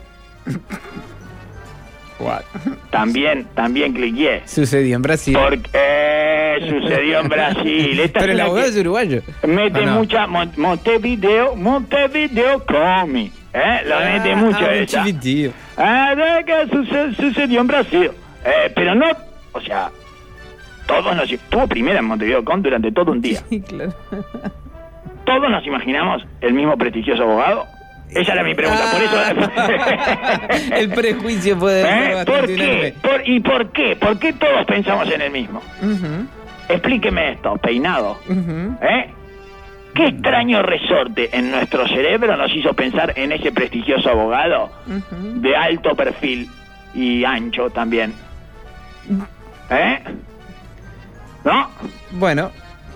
What? También cliqué. Sucedió en Brasil. Sucedió en Brasil. Pero el abogado es uruguayo. Mete mucha Montevideo Comi. Lo mete mucho esa. Que sucedió en Brasil. Pero no, o sea, todos nos... Estuvo primera en Montevideo Com durante todo un día. Sí, claro. Todos nos imaginamos el mismo prestigioso abogado Esa era mi pregunta, por eso... El prejuicio puede ser bastante unánime. ¿Y por qué? ¿Por qué todos pensamos en el mismo? Explíqueme esto, peinado. ¿Qué extraño resorte en nuestro cerebro nos hizo pensar en ese prestigioso abogado de alto perfil y ancho también? ¿No? Bueno.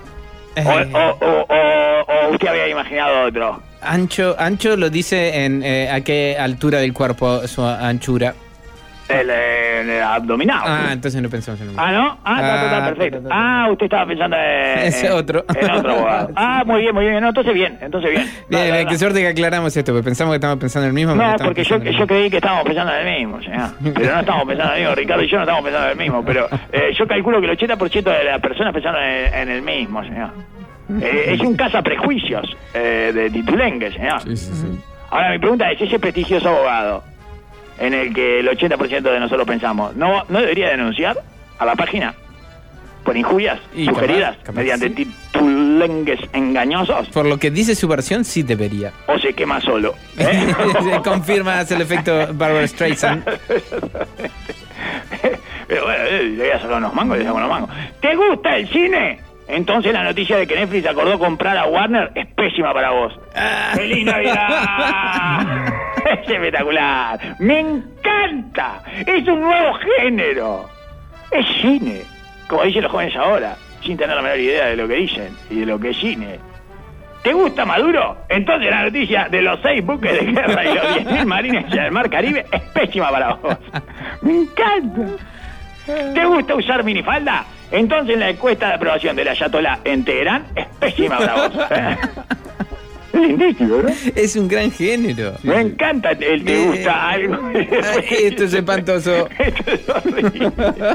O usted había imaginado otro. Ancho lo dice en a qué altura del cuerpo, su anchura. El abdominal. Entonces no pensamos en el mismo. ¿No? Está perfecto. Usted estaba pensando en otro abogado. Muy bien. No, entonces bien. Bien, qué suerte que aclaramos esto, porque pensamos que estamos pensando en el mismo. No, porque yo creí que estábamos pensando en el mismo, señor. Pero no estamos pensando en el mismo. Ricardo y yo no estamos pensando en el mismo. Pero yo calculo que el 80% de las personas pensaron en el mismo, señor. Es un cazaprejuicios de titulengue, señor. Sí. Ahora mi pregunta es, ese prestigioso abogado en el que el 80% de nosotros pensamos, ¿no debería denunciar a la página por injurias sugeridas mediante titulengues engañosos? Por lo que dice su versión, sí debería. ¿O se quema solo? Confirmas el efecto Barbra Streisand. Pero bueno, le voy a sacar unos mangos, ¿Te gusta el cine? Entonces la noticia de que Netflix acordó comprar a Warner es pésima para vos. ¡Feliz Navidad! Es espectacular. Me encanta. Es un nuevo género. Es cine. Como dicen los jóvenes ahora, sin tener la menor idea de lo que dicen y de lo que es cine. ¿Te gusta Maduro? Entonces la noticia de los 6 buques de guerra y los 10.000 marines del Mar Caribe es pésima para vos. Me encanta. ¿Te gusta usar minifalda? Entonces la encuesta de aprobación del Ayatolá en Teherán es pésima para vos. Es lindísimo, ¿no? Es un gran género. Me encanta el te gusta algo. Esto es espantoso. Esto es horrible.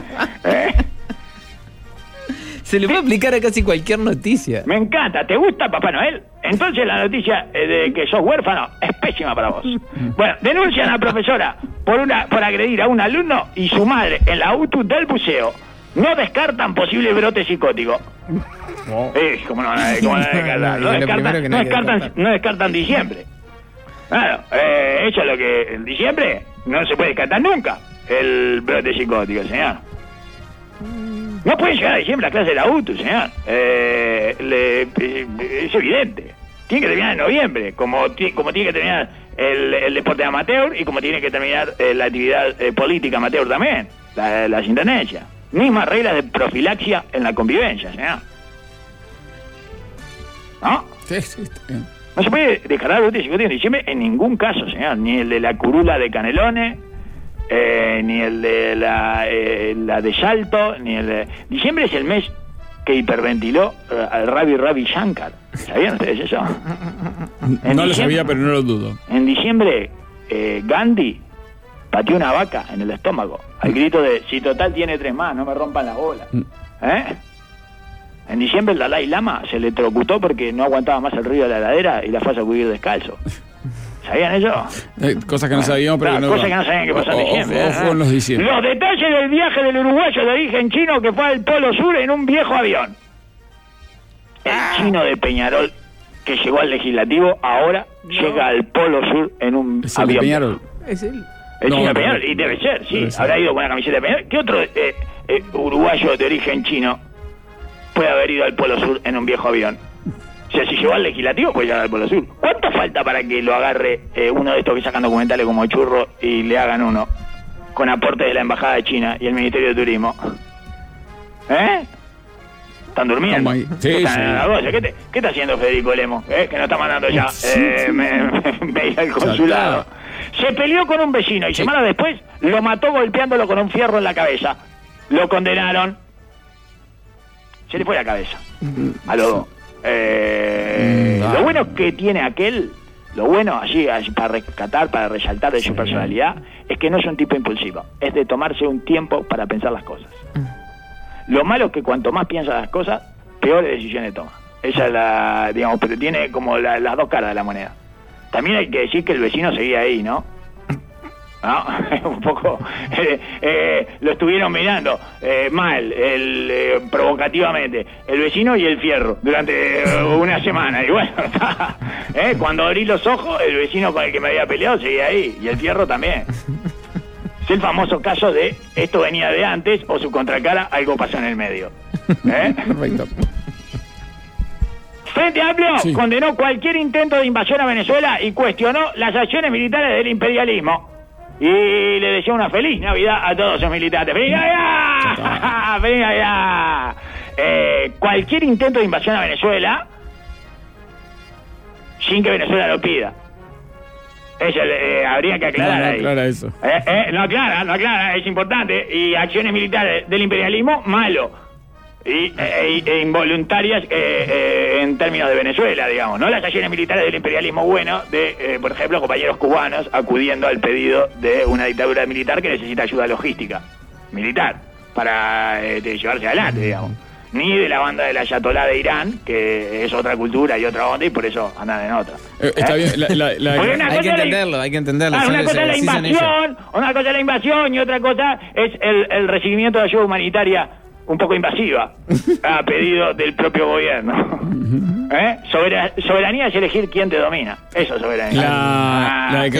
Se le puede aplicar a casi cualquier noticia. Me encanta. ¿Te gusta Papá Noel? Entonces la noticia de que sos huérfano es pésima para vos. Bueno, denuncian a la profesora por agredir a un alumno y su madre en la UTU del buceo. No descartan posible brote psicótico. ¿Cómo no van a descartar? No descartan diciembre. Claro, eso es lo que... En diciembre no se puede descartar nunca el brote psicótico, señor. No pueden llegar a diciembre a clase de la UTU, señor. Es evidente. Tiene que terminar en noviembre, como tiene que terminar el deporte amateur y como tiene que terminar la actividad política amateur también, las intendencias. Mismas reglas de profilaxia en la convivencia, señor. ¿No? Sí, está bien. No se puede descargar el brote psicótico en diciembre en ningún caso, señor. Ni el de la curula de Canelones, ni el de la de Salto, ni el de... Diciembre es el mes que hiperventiló al Ravi Shankar. ¿Sabían ustedes eso? No lo sabía, pero no lo dudo. En diciembre, Gandhi pateó una vaca en el estómago, al grito de, si total tiene 3 más, no me rompan las bolas. En diciembre el Dalai Lama se electrocutó porque no aguantaba más el ruido de la heladera y la fue a sacudir descalzo. ¿Sabían eso? Cosas que no sabíamos, pero cosas que no sabían que pasaban en diciembre. Los diciembre. Los detalles del viaje del uruguayo de origen chino que fue al Polo Sur en un viejo avión. El chino de Peñarol que llegó al legislativo ahora llega al Polo Sur en un avión. ¿Es Peñarol? Es él. El chino de Peñarol, y debe ser, sí. Debe ser. Habrá ido con la camiseta de Peñarol. ¿Qué otro uruguayo de origen chino puede haber ido al Polo Sur en un viejo avión? O sea, si llegó al legislativo, puede llegar al Polo Sur. ¿Cuánto falta para que lo agarre uno de estos que sacan documentales como Churro y le hagan uno con aporte de la Embajada de China y el Ministerio de Turismo? ¿Están durmiendo? Sí, ¿Qué está haciendo Federico Lemo? Que nos está mandando ya me al consulado. Se peleó con un vecino y semanas después lo mató golpeándolo con un fierro en la cabeza. Lo condenaron. Se le fue la cabeza a los dos. Lo bueno que tiene aquel, lo bueno así para rescatar, para resaltar de su personalidad, es que no es un tipo impulsivo, es de tomarse un tiempo para pensar las cosas. Lo malo es que cuanto más piensa las cosas, peores decisiones toma. Esa es la, digamos, pero tiene como las dos caras de la moneda. También hay que decir que el vecino seguía ahí, ¿no? ¿no? Un poco lo estuvieron mirando mal, provocativamente, el vecino y el fierro durante una semana. Y bueno, cuando abrí los ojos, el vecino con el que me había peleado seguía ahí, y el fierro también. Es el famoso caso de esto venía de antes o su contracara, algo pasó en el medio. Perfecto. Frente Amplio condenó cualquier intento de invasión a Venezuela y cuestionó las acciones militares del imperialismo. Y le deseo una feliz Navidad a todos los militantes. ¡Feliz Navidad! ¡Feliz Navidad! Cualquier intento de invasión a Venezuela, sin que Venezuela lo pida. Eso habría que aclarar ahí. No aclara eso. No aclara, es importante. Y acciones militares del imperialismo, malo. E involuntarias en términos de Venezuela, digamos, ¿no? Las acciones militares del imperialismo bueno de, por ejemplo, compañeros cubanos acudiendo al pedido de una dictadura militar que necesita ayuda logística militar para llevarse adelante, digamos. Ni de la banda del ayatolá de Irán, que es otra cultura y otra onda y por eso andan en otra. Está bien, hay que entenderlo. Una cosa es la invasión, y otra cosa es el recibimiento de ayuda humanitaria un poco invasiva, a pedido del propio gobierno. Soberanía es elegir quién te domina. Eso es soberanía. La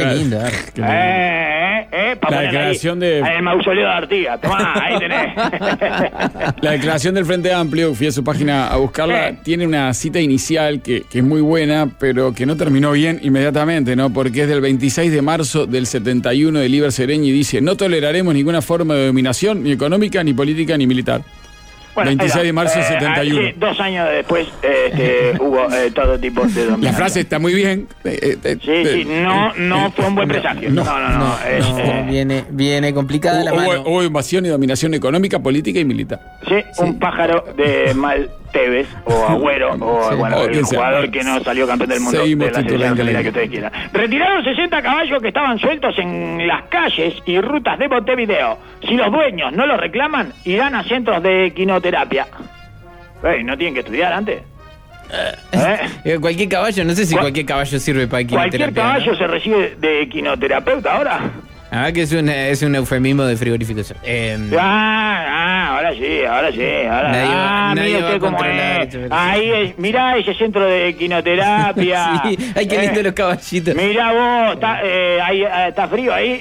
declaración de... En el mausoleo de Artigas. Tomá, ahí tenés. La declaración del Frente Amplio, fui a su página a buscarla, tiene una cita inicial que es muy buena, pero que no terminó bien inmediatamente, ¿no? Porque es del 26 de marzo del 71 de Líber Seregni y dice: no toleraremos ninguna forma de dominación, ni económica, ni política, ni militar. Bueno, 26 de marzo del 71. Sí, 2 años después hubo todo tipo de dominación. La frase está muy bien. No fue un buen presagio. No. Viene complicada la mano. Hubo invasión y dominación económica, política y militar. Sí, un pájaro de mal Tevez o Agüero o el jugador que no salió campeón del mundo de la selección que ustedes quieran. Retiraron 60 caballos que estaban sueltos en las calles y rutas de Montevideo. Si los dueños no los reclaman, irán a centros de equinoterapia. ¿No tienen que estudiar antes? Cualquier caballo, no sé si cualquier caballo sirve para equinoterapia. ¿Cualquier caballo se recibe de equinoterapeuta ahora? Que es un eufemismo de frigorificación. Ahora sí. Nadie va a controlar. Ahí mirá ese centro de equinoterapia. Sí, ay, qué lindo los caballitos. Mirá vos, está frío ahí.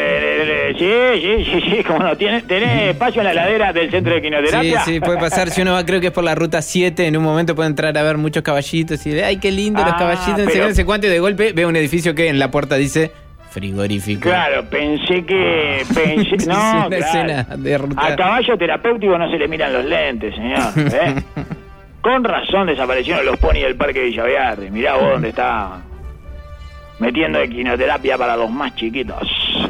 Sí, como no. ¿Tenés espacio en la heladera del centro de equinoterapia? Sí, puede pasar. Si uno va, creo que es por la ruta 7, en un mommomento puede entrar a ver muchos caballitos y ay, qué lindo los caballitos. No sé cuánto, y de golpe veo un edificio que en la puerta dice frigorífico. Claro, pensé no, una escena de ruta. A caballo terapéutico no se le miran los lentes, señor. Con razón desaparecieron los ponis del Parque Villaviarri. Mirá vos dónde está metiendo equinoterapia para los más chiquitos.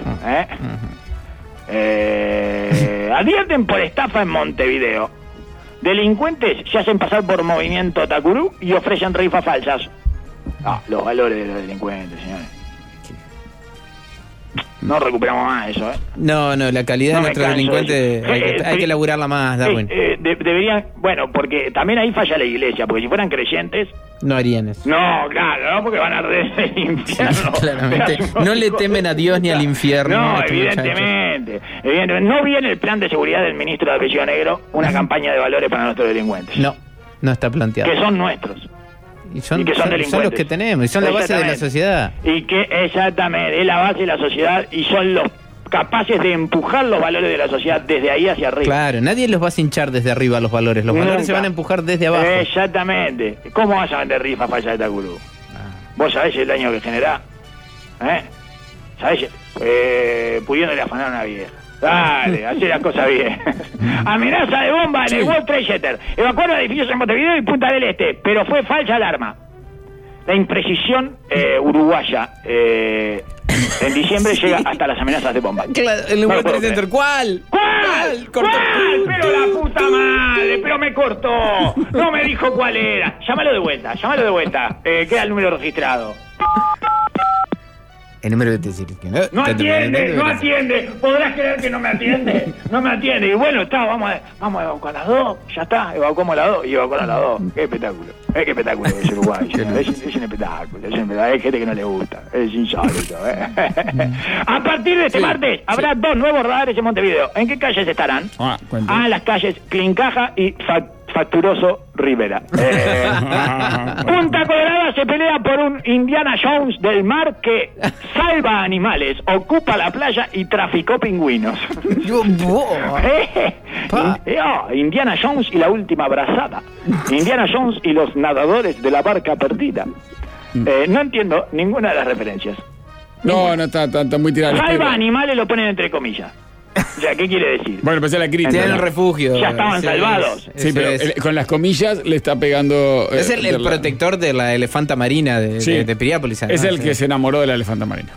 Advierten por estafa en Montevideo. Delincuentes se hacen pasar por movimiento Tacurú y ofrecen rifas falsas. Los valores de los delincuentes, señores. No recuperamos más eso, No, la calidad de nuestros delincuentes hay que laburarla más, Darwin. Deberían, porque también ahí falla la iglesia, porque si fueran creyentes no harían eso. No, claro, no, porque van a arder el infierno. Claramente. No le temen a Dios ni al infierno. No, evidentemente. No viene el plan de seguridad del ministro de apellido negro, una campaña de valores para nuestros delincuentes. No está planteado. Que son nuestros. Y que son los que tenemos, y son la base de la sociedad. Y que exactamente, es la base de la sociedad y son los capaces de empujar los valores de la sociedad desde ahí hacia arriba. Claro, nadie los va a cinchar desde arriba los valores se van a empujar desde abajo. Exactamente. ¿Cómo vas a vender rifa falsa de Tacurú? ¿Vos sabés el daño que genera? ¿Sabés? Pudiéndole afanar a una vieja. Dale, hace las cosas bien. Amenaza de bomba en el World Trade Center. Evacuaron edificios en Montevideo y Punta del Este, pero fue falsa alarma. La imprecisión uruguaya en diciembre llega hasta las amenazas de bomba. Claro, el World Trade Center. ¿Cuál? Pero la puta madre, pero me cortó. No me dijo cuál era. Llámalo de vuelta. Queda el número registrado. El número de teléfono. No atiende. Podrás creer que no me atiende. Y bueno, vamos a evacuar las dos. Ya está, evacuamos las dos y evacuaron las dos. Qué espectáculo. Qué espectáculo es Uruguay. Es un espectáculo. Hay gente que no le gusta. Es insólito. A partir de este martes habrá 2 nuevos radares en Montevideo. ¿En qué calles estarán? Las calles Clincaja y Facturoso Rivera. Punta Colorada se pelea por un Indiana Jones del mar que salva animales, ocupa la playa y traficó pingüinos. Indiana Jones y la última brazada. Indiana Jones y los nadadores de la barca perdida. No entiendo ninguna de las referencias. No está muy tirado. Salva animales lo ponen entre comillas. O sea, ¿qué quiere decir? Bueno, pues es la crítica. Tienen refugio. Ya estaban salvados. Sí, pero con las comillas le está pegando... Es el protector de la elefanta marina de Piriápolis. Es el que se enamoró de la elefanta marina.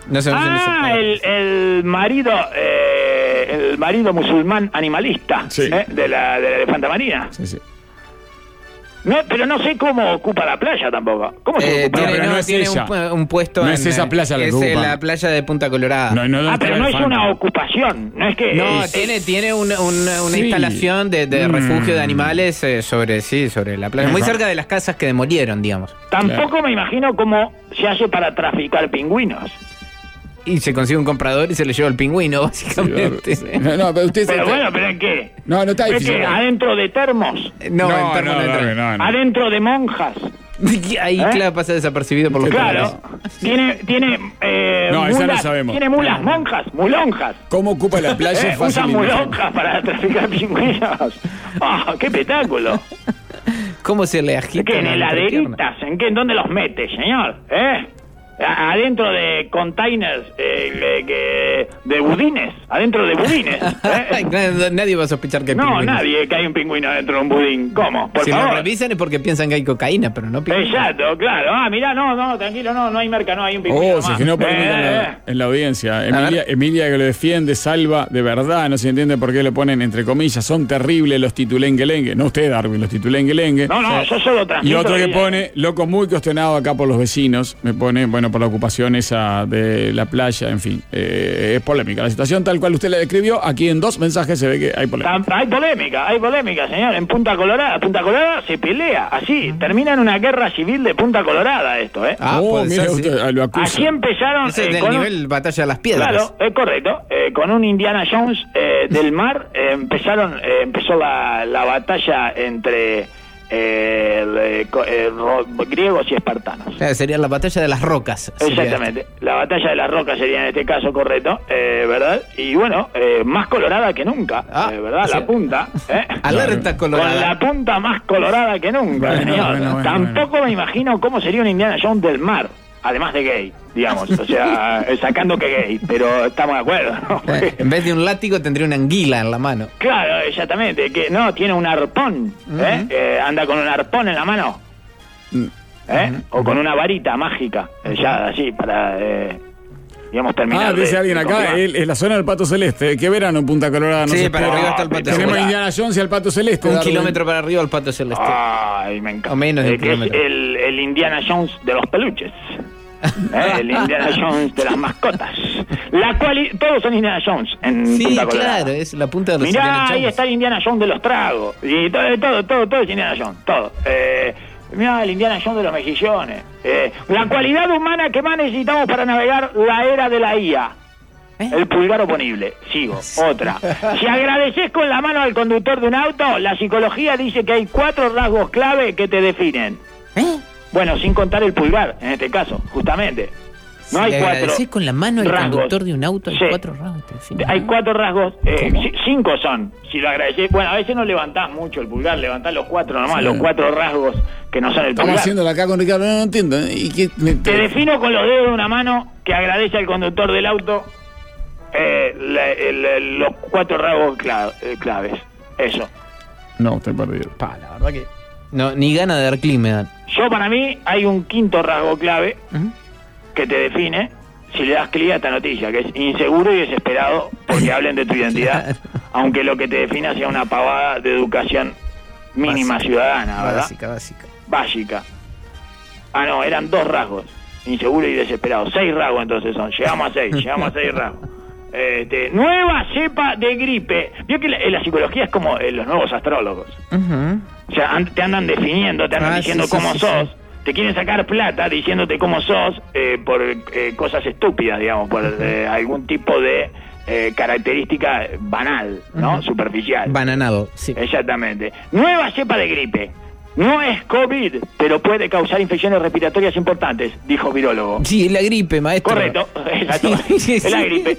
El marido musulmán animalista de la elefanta marina. Sí. No, pero no sé cómo ocupa la playa tampoco. ¿Cómo se ocupa? Tiene un puesto no es esa playa la que ocupa. Es la playa de Punta Colorada. Pero no es una ocupación. No es que... No, tiene una instalación de refugio de animales sobre la playa. Muy cerca de las casas que demolieron, digamos. Tampoco me imagino cómo se hace para traficar pingüinos. Y se consigue un comprador y se le lleva el pingüino, básicamente. ¿Pero en qué? No está difícil. ¿Es que adentro de termos? No. ¿Adentro de monjas? Ahí, claro, pasa desapercibido por los Claro. Tiene mulas, esa no sabemos. Tiene mulas, monjas, mulonjas. ¿Cómo ocupa la playa? Usan mulonjas para traficar pingüinos. ¡Qué espectáculo! ¿Cómo se le agita? ¿Qué, en heladeritas? ¿En dónde los mete, señor? Adentro de containers de budines. Adentro de budines. Nadie va a sospechar que hay pingüinos. No, nadie que hay un pingüino dentro de un budín. ¿Cómo? Por favor. Lo revisan es porque piensan que hay cocaína, pero no pingüinos. Exacto, claro. Mirá, no, tranquilo, no hay merca, no hay un pingüino. Se generó polémica en la audiencia. Emilia que lo defiende, salva de verdad. No se entiende por qué le ponen entre comillas. Son terribles los titulenguelengue. No usted, Darwin, los titulenguelengue. No, yo solo transmito. Y otro que pone, loco muy cuestionado acá por los vecinos. Me pone, por la ocupación esa de la playa, en fin. Es polémica la situación tal cual usted la describió. Aquí en 2 mensajes se ve que hay polémica. Hay polémica, señor. En Punta Colorada se pelea, así. Termina en una guerra civil de Punta Colorada esto, mire usted, lo acusa. Así empezaron... Ese es del nivel batalla de las piedras. Claro, es correcto. Con un Indiana Jones del mar empezó la batalla entre... griegos y espartanos. Sería la batalla de las rocas. Exactamente. La batalla de las rocas sería en este caso, correcto, ¿verdad? Y bueno, más colorada que nunca, ¿verdad? Sí. La punta. Alerta colorada. Con la punta más colorada que nunca, señor. Tampoco me imagino cómo sería un Indiana Jones del mar. Además de gay, digamos, o sea, sacando que gay, pero estamos de acuerdo, ¿no? En vez de un látigo tendría una anguila en la mano. Claro, exactamente, que no, tiene un arpón, anda con un arpón en la mano, o con una varita mágica, ya así, para, digamos, terminar. Dice alguien acá, es la zona del Pato Celeste. ¿Qué verano en Punta Colorada? No para arriba está el Pato Celeste. Tenemos Indiana Jones y el Pato Celeste. 1 kilómetro para arriba el Pato Celeste. Ay, me encanta. O menos de un kilómetro. Es el Indiana Jones de los peluches. El Indiana Jones de las mascotas. Todos son Indiana Jones en Punta Colorada. Claro, es la punta de los Mirá, Indiana Jones. ahí está el Indiana Jones de los tragos. Y todo es Indiana Jones, todo. Mirá, el Indiana Jones de los mejillones. La cualidad humana que más necesitamos para navegar la era de la IA. El pulgar oponible. Sigo. Otra. Si agradeces con la mano al conductor de un auto, la psicología dice que hay 4 rasgos clave que te definen. Bueno, sin contar el pulgar, en este caso, justamente. No hay 4 rasgos. Con la mano al conductor de un auto, hay 4 rasgos. Hay 4 rasgos, 5 son. Si lo agradeces, bueno, a veces no levantás mucho el pulgar, levantás los 4 nomás, los 4 rasgos que no son el pulgar. Estamos haciéndolo acá con Ricardo, no entiendo. Te defino con los dedos de una mano que agradece al conductor del auto los 4 rasgos claves. Eso. No, estoy perdido. La verdad que... No, ni gana de dar clima me dan. Yo, para mí, hay un 5.º rasgo clave que te define si le das clic a esta noticia, que es inseguro y desesperado porque hablen de tu identidad, aunque lo que te defina sea una pavada de educación mínima ciudadana, ¿verdad? Básica. No, eran 2 rasgos. inseguro y desesperado. 6 rasgos entonces son. Llegamos a 6 rasgos. Nueva cepa de gripe. Vio que la psicología es como los nuevos astrólogos. O sea, te andan definiendo, te andan diciendo cómo sos. Te quieren sacar plata diciéndote cómo sos por cosas estúpidas, digamos, por algún tipo de característica banal, ¿no? Superficial. Bananado, sí. Exactamente. Nueva cepa de gripe. No es COVID, pero puede causar infecciones respiratorias importantes, dijo virólogo. Sí, es la gripe, maestro. Correcto, exacto. Es la gripe.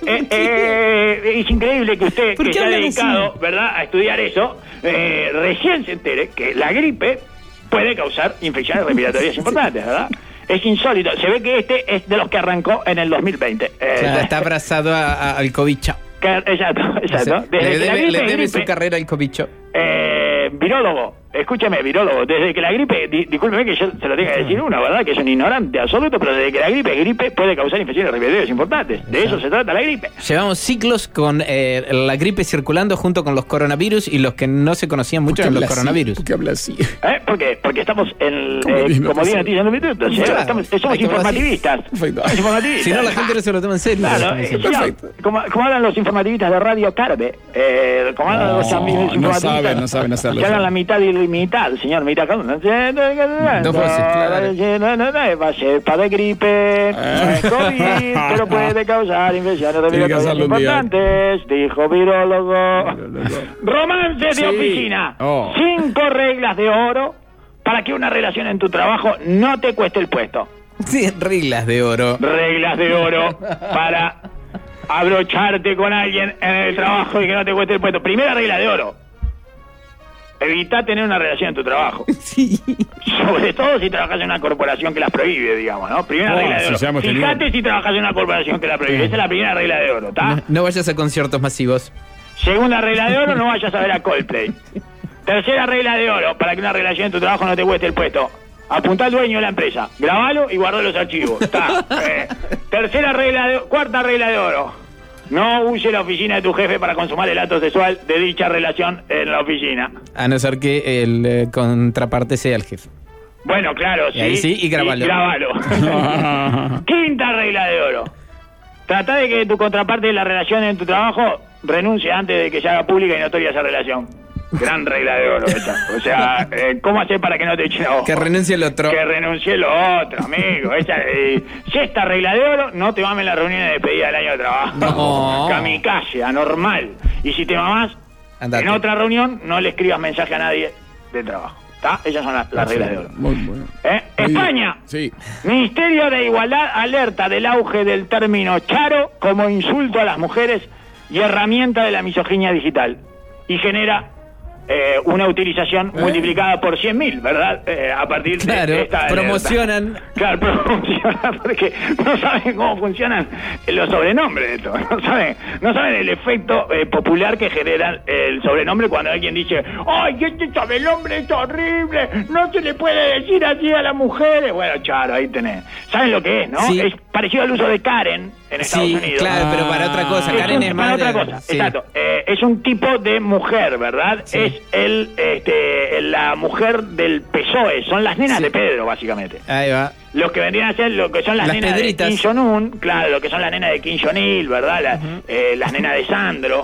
Es increíble que usted, que se ha dedicado, ¿verdad?, a estudiar eso, recién se entere que la gripe puede causar infecciones respiratorias importantes, ¿verdad? Es insólito. Se ve que este es de los que arrancó en el 2020. Claro, está abrazado al cobicho. Exacto. Le debe su carrera al cobicho. Virólogo, escúchame, virólogo, desde que la gripe, discúlpeme que yo se lo tenga que decir uno, ¿verdad? Que es un ignorante absoluto, pero desde que la gripe puede causar infecciones respiratorias importantes. De eso se trata la gripe. Llevamos ciclos con la gripe circulando junto con los coronavirus, y los que no se conocían mucho eran los coronavirus. ¿Por qué habla así? ¿Por qué? Porque estamos en como dice Noticias 9 Minutos. Somos informativistas. Si no, la gente no se lo toma en serio. Claro, como hablan los informativistas de Radio Carve, como hablan los amigos informativistas. No saben hacerlo. Que hagan la mitad y mitad, señor, mitad. Dos voces, claro. Cepa de gripe, no es COVID, pero puede causar infecciones respiratorias importantes, dijo virólogo. Romances de oficina. 5 reglas de oro para que una relación en tu trabajo no te cueste el puesto. Sí, reglas de oro. Reglas de oro para abrocharte con alguien en el trabajo y que no te cueste el puesto. Primera regla de oro: evita tener una relación en tu trabajo. Sí. Sobre todo si trabajas en una corporación que las prohíbe, digamos, ¿no? Primera regla de oro. Fíjate si trabajas en una corporación que la prohíbe. Esa es la primera regla de oro, ¿está? No vayas a conciertos masivos. Segunda regla de oro: no vayas a ver a Coldplay. Tercera regla de oro para que una relación en tu trabajo no te cueste el puesto: apuntá al dueño de la empresa, grabalo y guardá los archivos. Está. Cuarta regla de oro: no use la oficina de tu jefe para consumar el acto sexual de dicha relación en la oficina. A no ser que el contraparte sea el jefe. Bueno, claro, y ahí sí, y grabalo. Quinta regla de oro: trata de que tu contraparte de la relación en tu trabajo renuncie antes de que se haga pública y notoria esa relación. Gran regla de oro esa. O sea, ¿cómo hacer para que no te echen ojo? Que renuncie el otro. Que renuncie el otro, amigo. Sexta regla de oro: no te mames la reunión de despedida del año de trabajo. No. Kamikaze, anormal. Y si te mamás, andate. En otra reunión no le escribas mensaje a nadie de trabajo. ¿Está? Esas son las reglas de oro. Muy bueno. España. Sí. Ministerio de Igualdad alerta del auge del término charo como insulto a las mujeres y herramienta de la misoginia digital. Y genera una utilización multiplicada por 100.000, ¿verdad? A partir de esta promocionan. Claro, promocionan porque no saben cómo funcionan los sobrenombres de esto. No saben el efecto popular que genera el sobrenombre cuando alguien dice: ¡ay, este sobrenombre es horrible! No se le puede decir así a las mujeres. Bueno, charo, ahí tenés. ¿Saben lo que es, no? Sí. Es parecido al uso de Karen en Estados Unidos. Claro, pero para otra cosa. Karen es más para otra cosa. Sí. Exacto. Es un tipo de mujer, ¿verdad? Sí. Es la mujer del PSOE. Son las nenas de Pedro, básicamente. Ahí va. Los que vendrían a ser lo que son las nenas pedritas de Kim Jong-un, claro, lo que son las nenas de Kim Jong-il, ¿verdad? Las nenas de Sandro.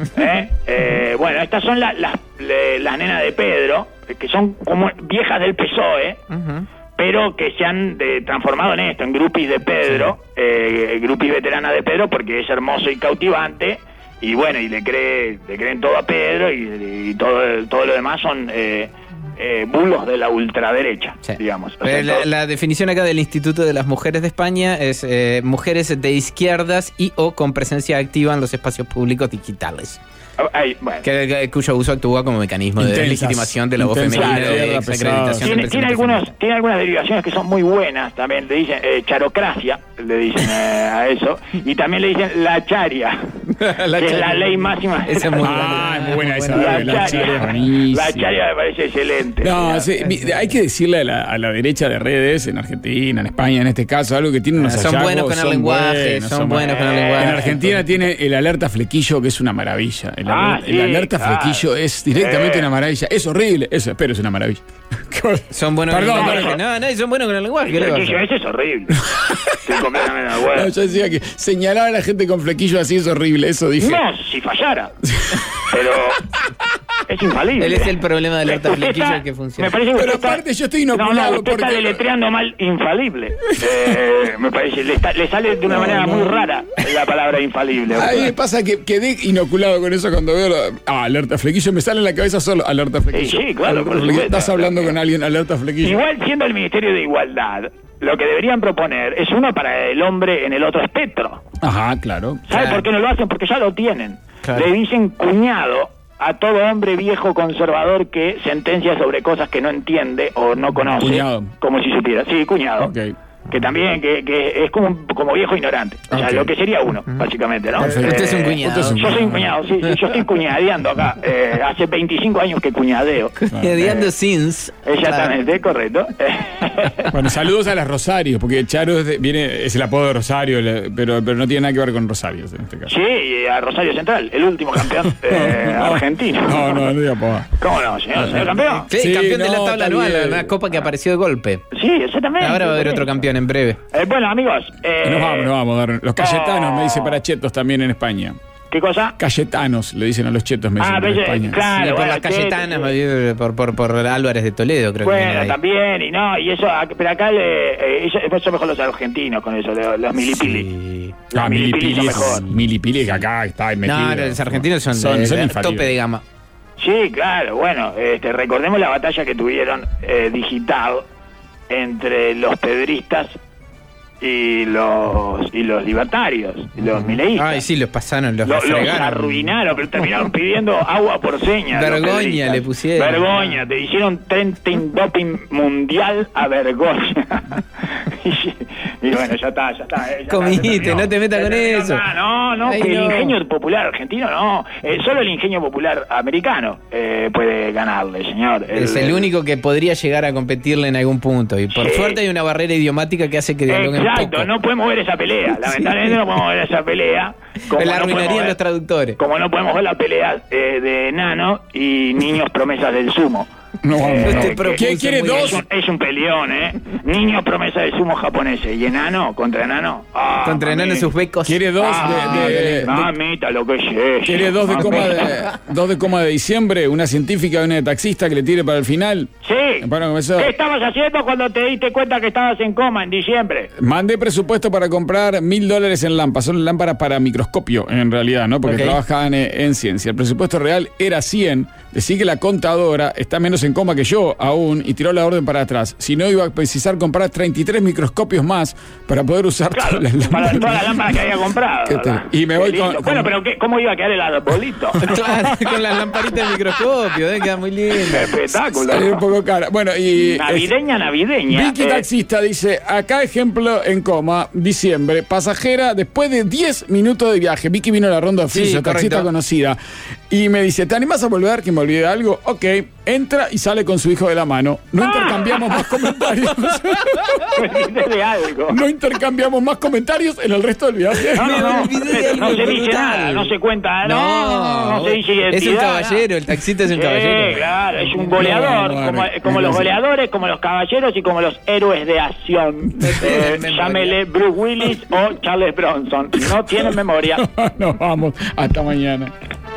Bueno, estas son las nenas de Pedro, que son como viejas del PSOE, pero que se han transformado en esto, en groupies de Pedro, groupies veteranas de Pedro, porque es hermoso y cautivante. Y bueno, y le creen todo a Pedro, y todo lo demás son bulos de la ultraderecha, digamos. O sea, la definición acá del Instituto de las Mujeres de España es mujeres de izquierdas y o con presencia activa en los espacios públicos digitales. Bueno. Cuyo uso actúa como mecanismo de legitimación de la voz femenina, de acreditación. Tiene algunas derivaciones que son muy buenas también. Le dicen charocracia, le dicen a eso, y también le dicen la charia, que es la ley máxima. Esa es muy buena. La charia me parece excelente. gente. No, hay que decirle a la derecha de redes, en Argentina, en España, en este caso, algo que tiene unos Son hallazgos, buenos con el lenguaje, son buenos con el lenguaje. En Argentina tiene el alerta flequillo, que es una maravilla. El alerta flequillo es directamente una maravilla. Es horrible, eso espero es una maravilla. Son buenos con el lenguaje. No, son buenos con el lenguaje. ¿Qué le pasa? Ese es horrible. Estoy completamente de acuerdo. No, yo decía que señalar a la gente con flequillo así es horrible, eso dije. No, si fallara. Pero es infalible. Él es el problema del alerta flequillo que funciona. Me parece que pero aparte yo estoy inoculado. No, usted está deletreando mal infalible. Me parece, le sale de una manera muy rara la palabra infalible. A mí me pasa que quedé inoculado con eso cuando veo alerta flequillo, me sale en la cabeza solo alerta flequillo. Sí, claro. Por supuesto. Estás hablando con alguien, alerta flequillo. Igual siendo el Ministerio de Igualdad, lo que deberían proponer es uno para el hombre en el otro espectro. Ajá, claro. ¿Sabe por qué no lo hacen? Porque ya lo tienen. Claro. Le dicen cuñado a todo hombre viejo conservador que sentencia sobre cosas que no entiende o no conoce. Cuñado. Como si supiera. Sí, cuñado. Ok. Que también que es como viejo ignorante. O sea, lo que sería uno, básicamente, ¿no? Usted es un cuñado. Yo soy un cuñado, sí. Yo estoy cuñadeando acá. Hace 25 años que cuñadeo. Cuñadeando sins. Exactamente, correcto. Bueno, saludos a las Rosarios, porque Charo es el apodo de Rosario, pero no tiene nada que ver con Rosarios en este caso. Sí, a Rosario Central, el último campeón argentino. No diga poda. ¿Cómo no, señor campeón? Sí, campeón de la tabla anual, la copa que apareció de golpe. Sí, exactamente. Ahora va a haber otro campeón en breve. Bueno, amigos. Nos vamos a dar. Los Cayetanos me dice para chetos también en España. ¿Qué cosa? Cayetanos, le dicen a los chetos, me dicen en España. Claro, sí, por las Cayetanas, por Álvarez de Toledo, creo que. Bueno, también, y eso, pero acá son mejor los argentinos con eso, los milipili. Los milipili que acá está metido. No, los argentinos son tope de gama. Sí, claro, bueno, recordemos la batalla que tuvieron digital entre los pedristas y los libertarios, los mileístas. Ay, sí, los pasaron, los arruinaron, pero terminaron pidiendo agua por señas. Vergoña le pusieron. Vergoña, te hicieron trending doping mundial a vergoña. Y bueno, ya está. Comiste, no te metas con eso. No, que el ingenio popular argentino no. Solo el ingenio popular americano puede ganarle, señor. Es el único que podría llegar a competirle en algún punto. Y por suerte hay una barrera idiomática que hace que dialoguen poco. Exacto, no podemos ver esa pelea. Lamentablemente no podemos ver esa pelea. La arruinarían los traductores. Como no podemos ver la pelea de Nano y Niños Promesas del Sumo. ¿Quién quiere dos? Es un peleón, Niños Promesa del Sumo japonés y enano contra enano. Contra enano sus becos. ¿Quiere dos mamita, lo que es. ¿Quiere dos de coma de diciembre? Una científica y una de taxista que le tire para el final. Sí. ¿Qué estabas haciendo cuando te diste cuenta que estabas en coma en diciembre? Mandé presupuesto para comprar $1.000 en lámparas. Son lámparas para microscopio, en realidad, ¿no? Porque trabajan en ciencia. El presupuesto real era 100. Decí que la contadora está menos en coma que yo aún y tiró la orden para atrás. Si no, iba a precisar comprar 33 microscopios más para poder usar todas las lámparas. Para todas las lámparas que había comprado. Y me voy con... Bueno, pero ¿cómo iba a quedar el arbolito? Claro, con las lamparitas de microscopio, queda muy lindo. Espectáculo. Salió un poco cara. Bueno, y... Navideña. Vicky Taxista dice, acá ejemplo en coma, diciembre, pasajera después de 10 minutos de viaje. Vicky vino a la ronda oficio, taxista conocida. Y me dice, ¿te animás a volver? Que me olvidé de algo. Ok, entra y sale con su hijo de la mano. No intercambiamos más comentarios. No intercambiamos más comentarios en el resto del viaje. No se dice nada, no se cuenta, no se dice identidad. Es un caballero, el taxista es un caballero. Claro, es un goleador, como los goleadores, como los caballeros y como los héroes de acción. Llámele Bruce Willis o Charles Bronson. No tienen memoria. Nos vamos, hasta mañana.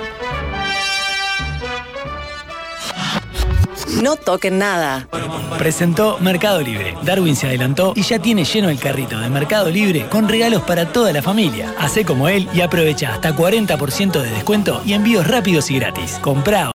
No toquen nada. Presentó Mercado Libre. Darwin se adelantó y ya tiene lleno el carrito de Mercado Libre con regalos para toda la familia. Hacé como él y aprovecha hasta 40% de descuento y envíos rápidos y gratis. Comprá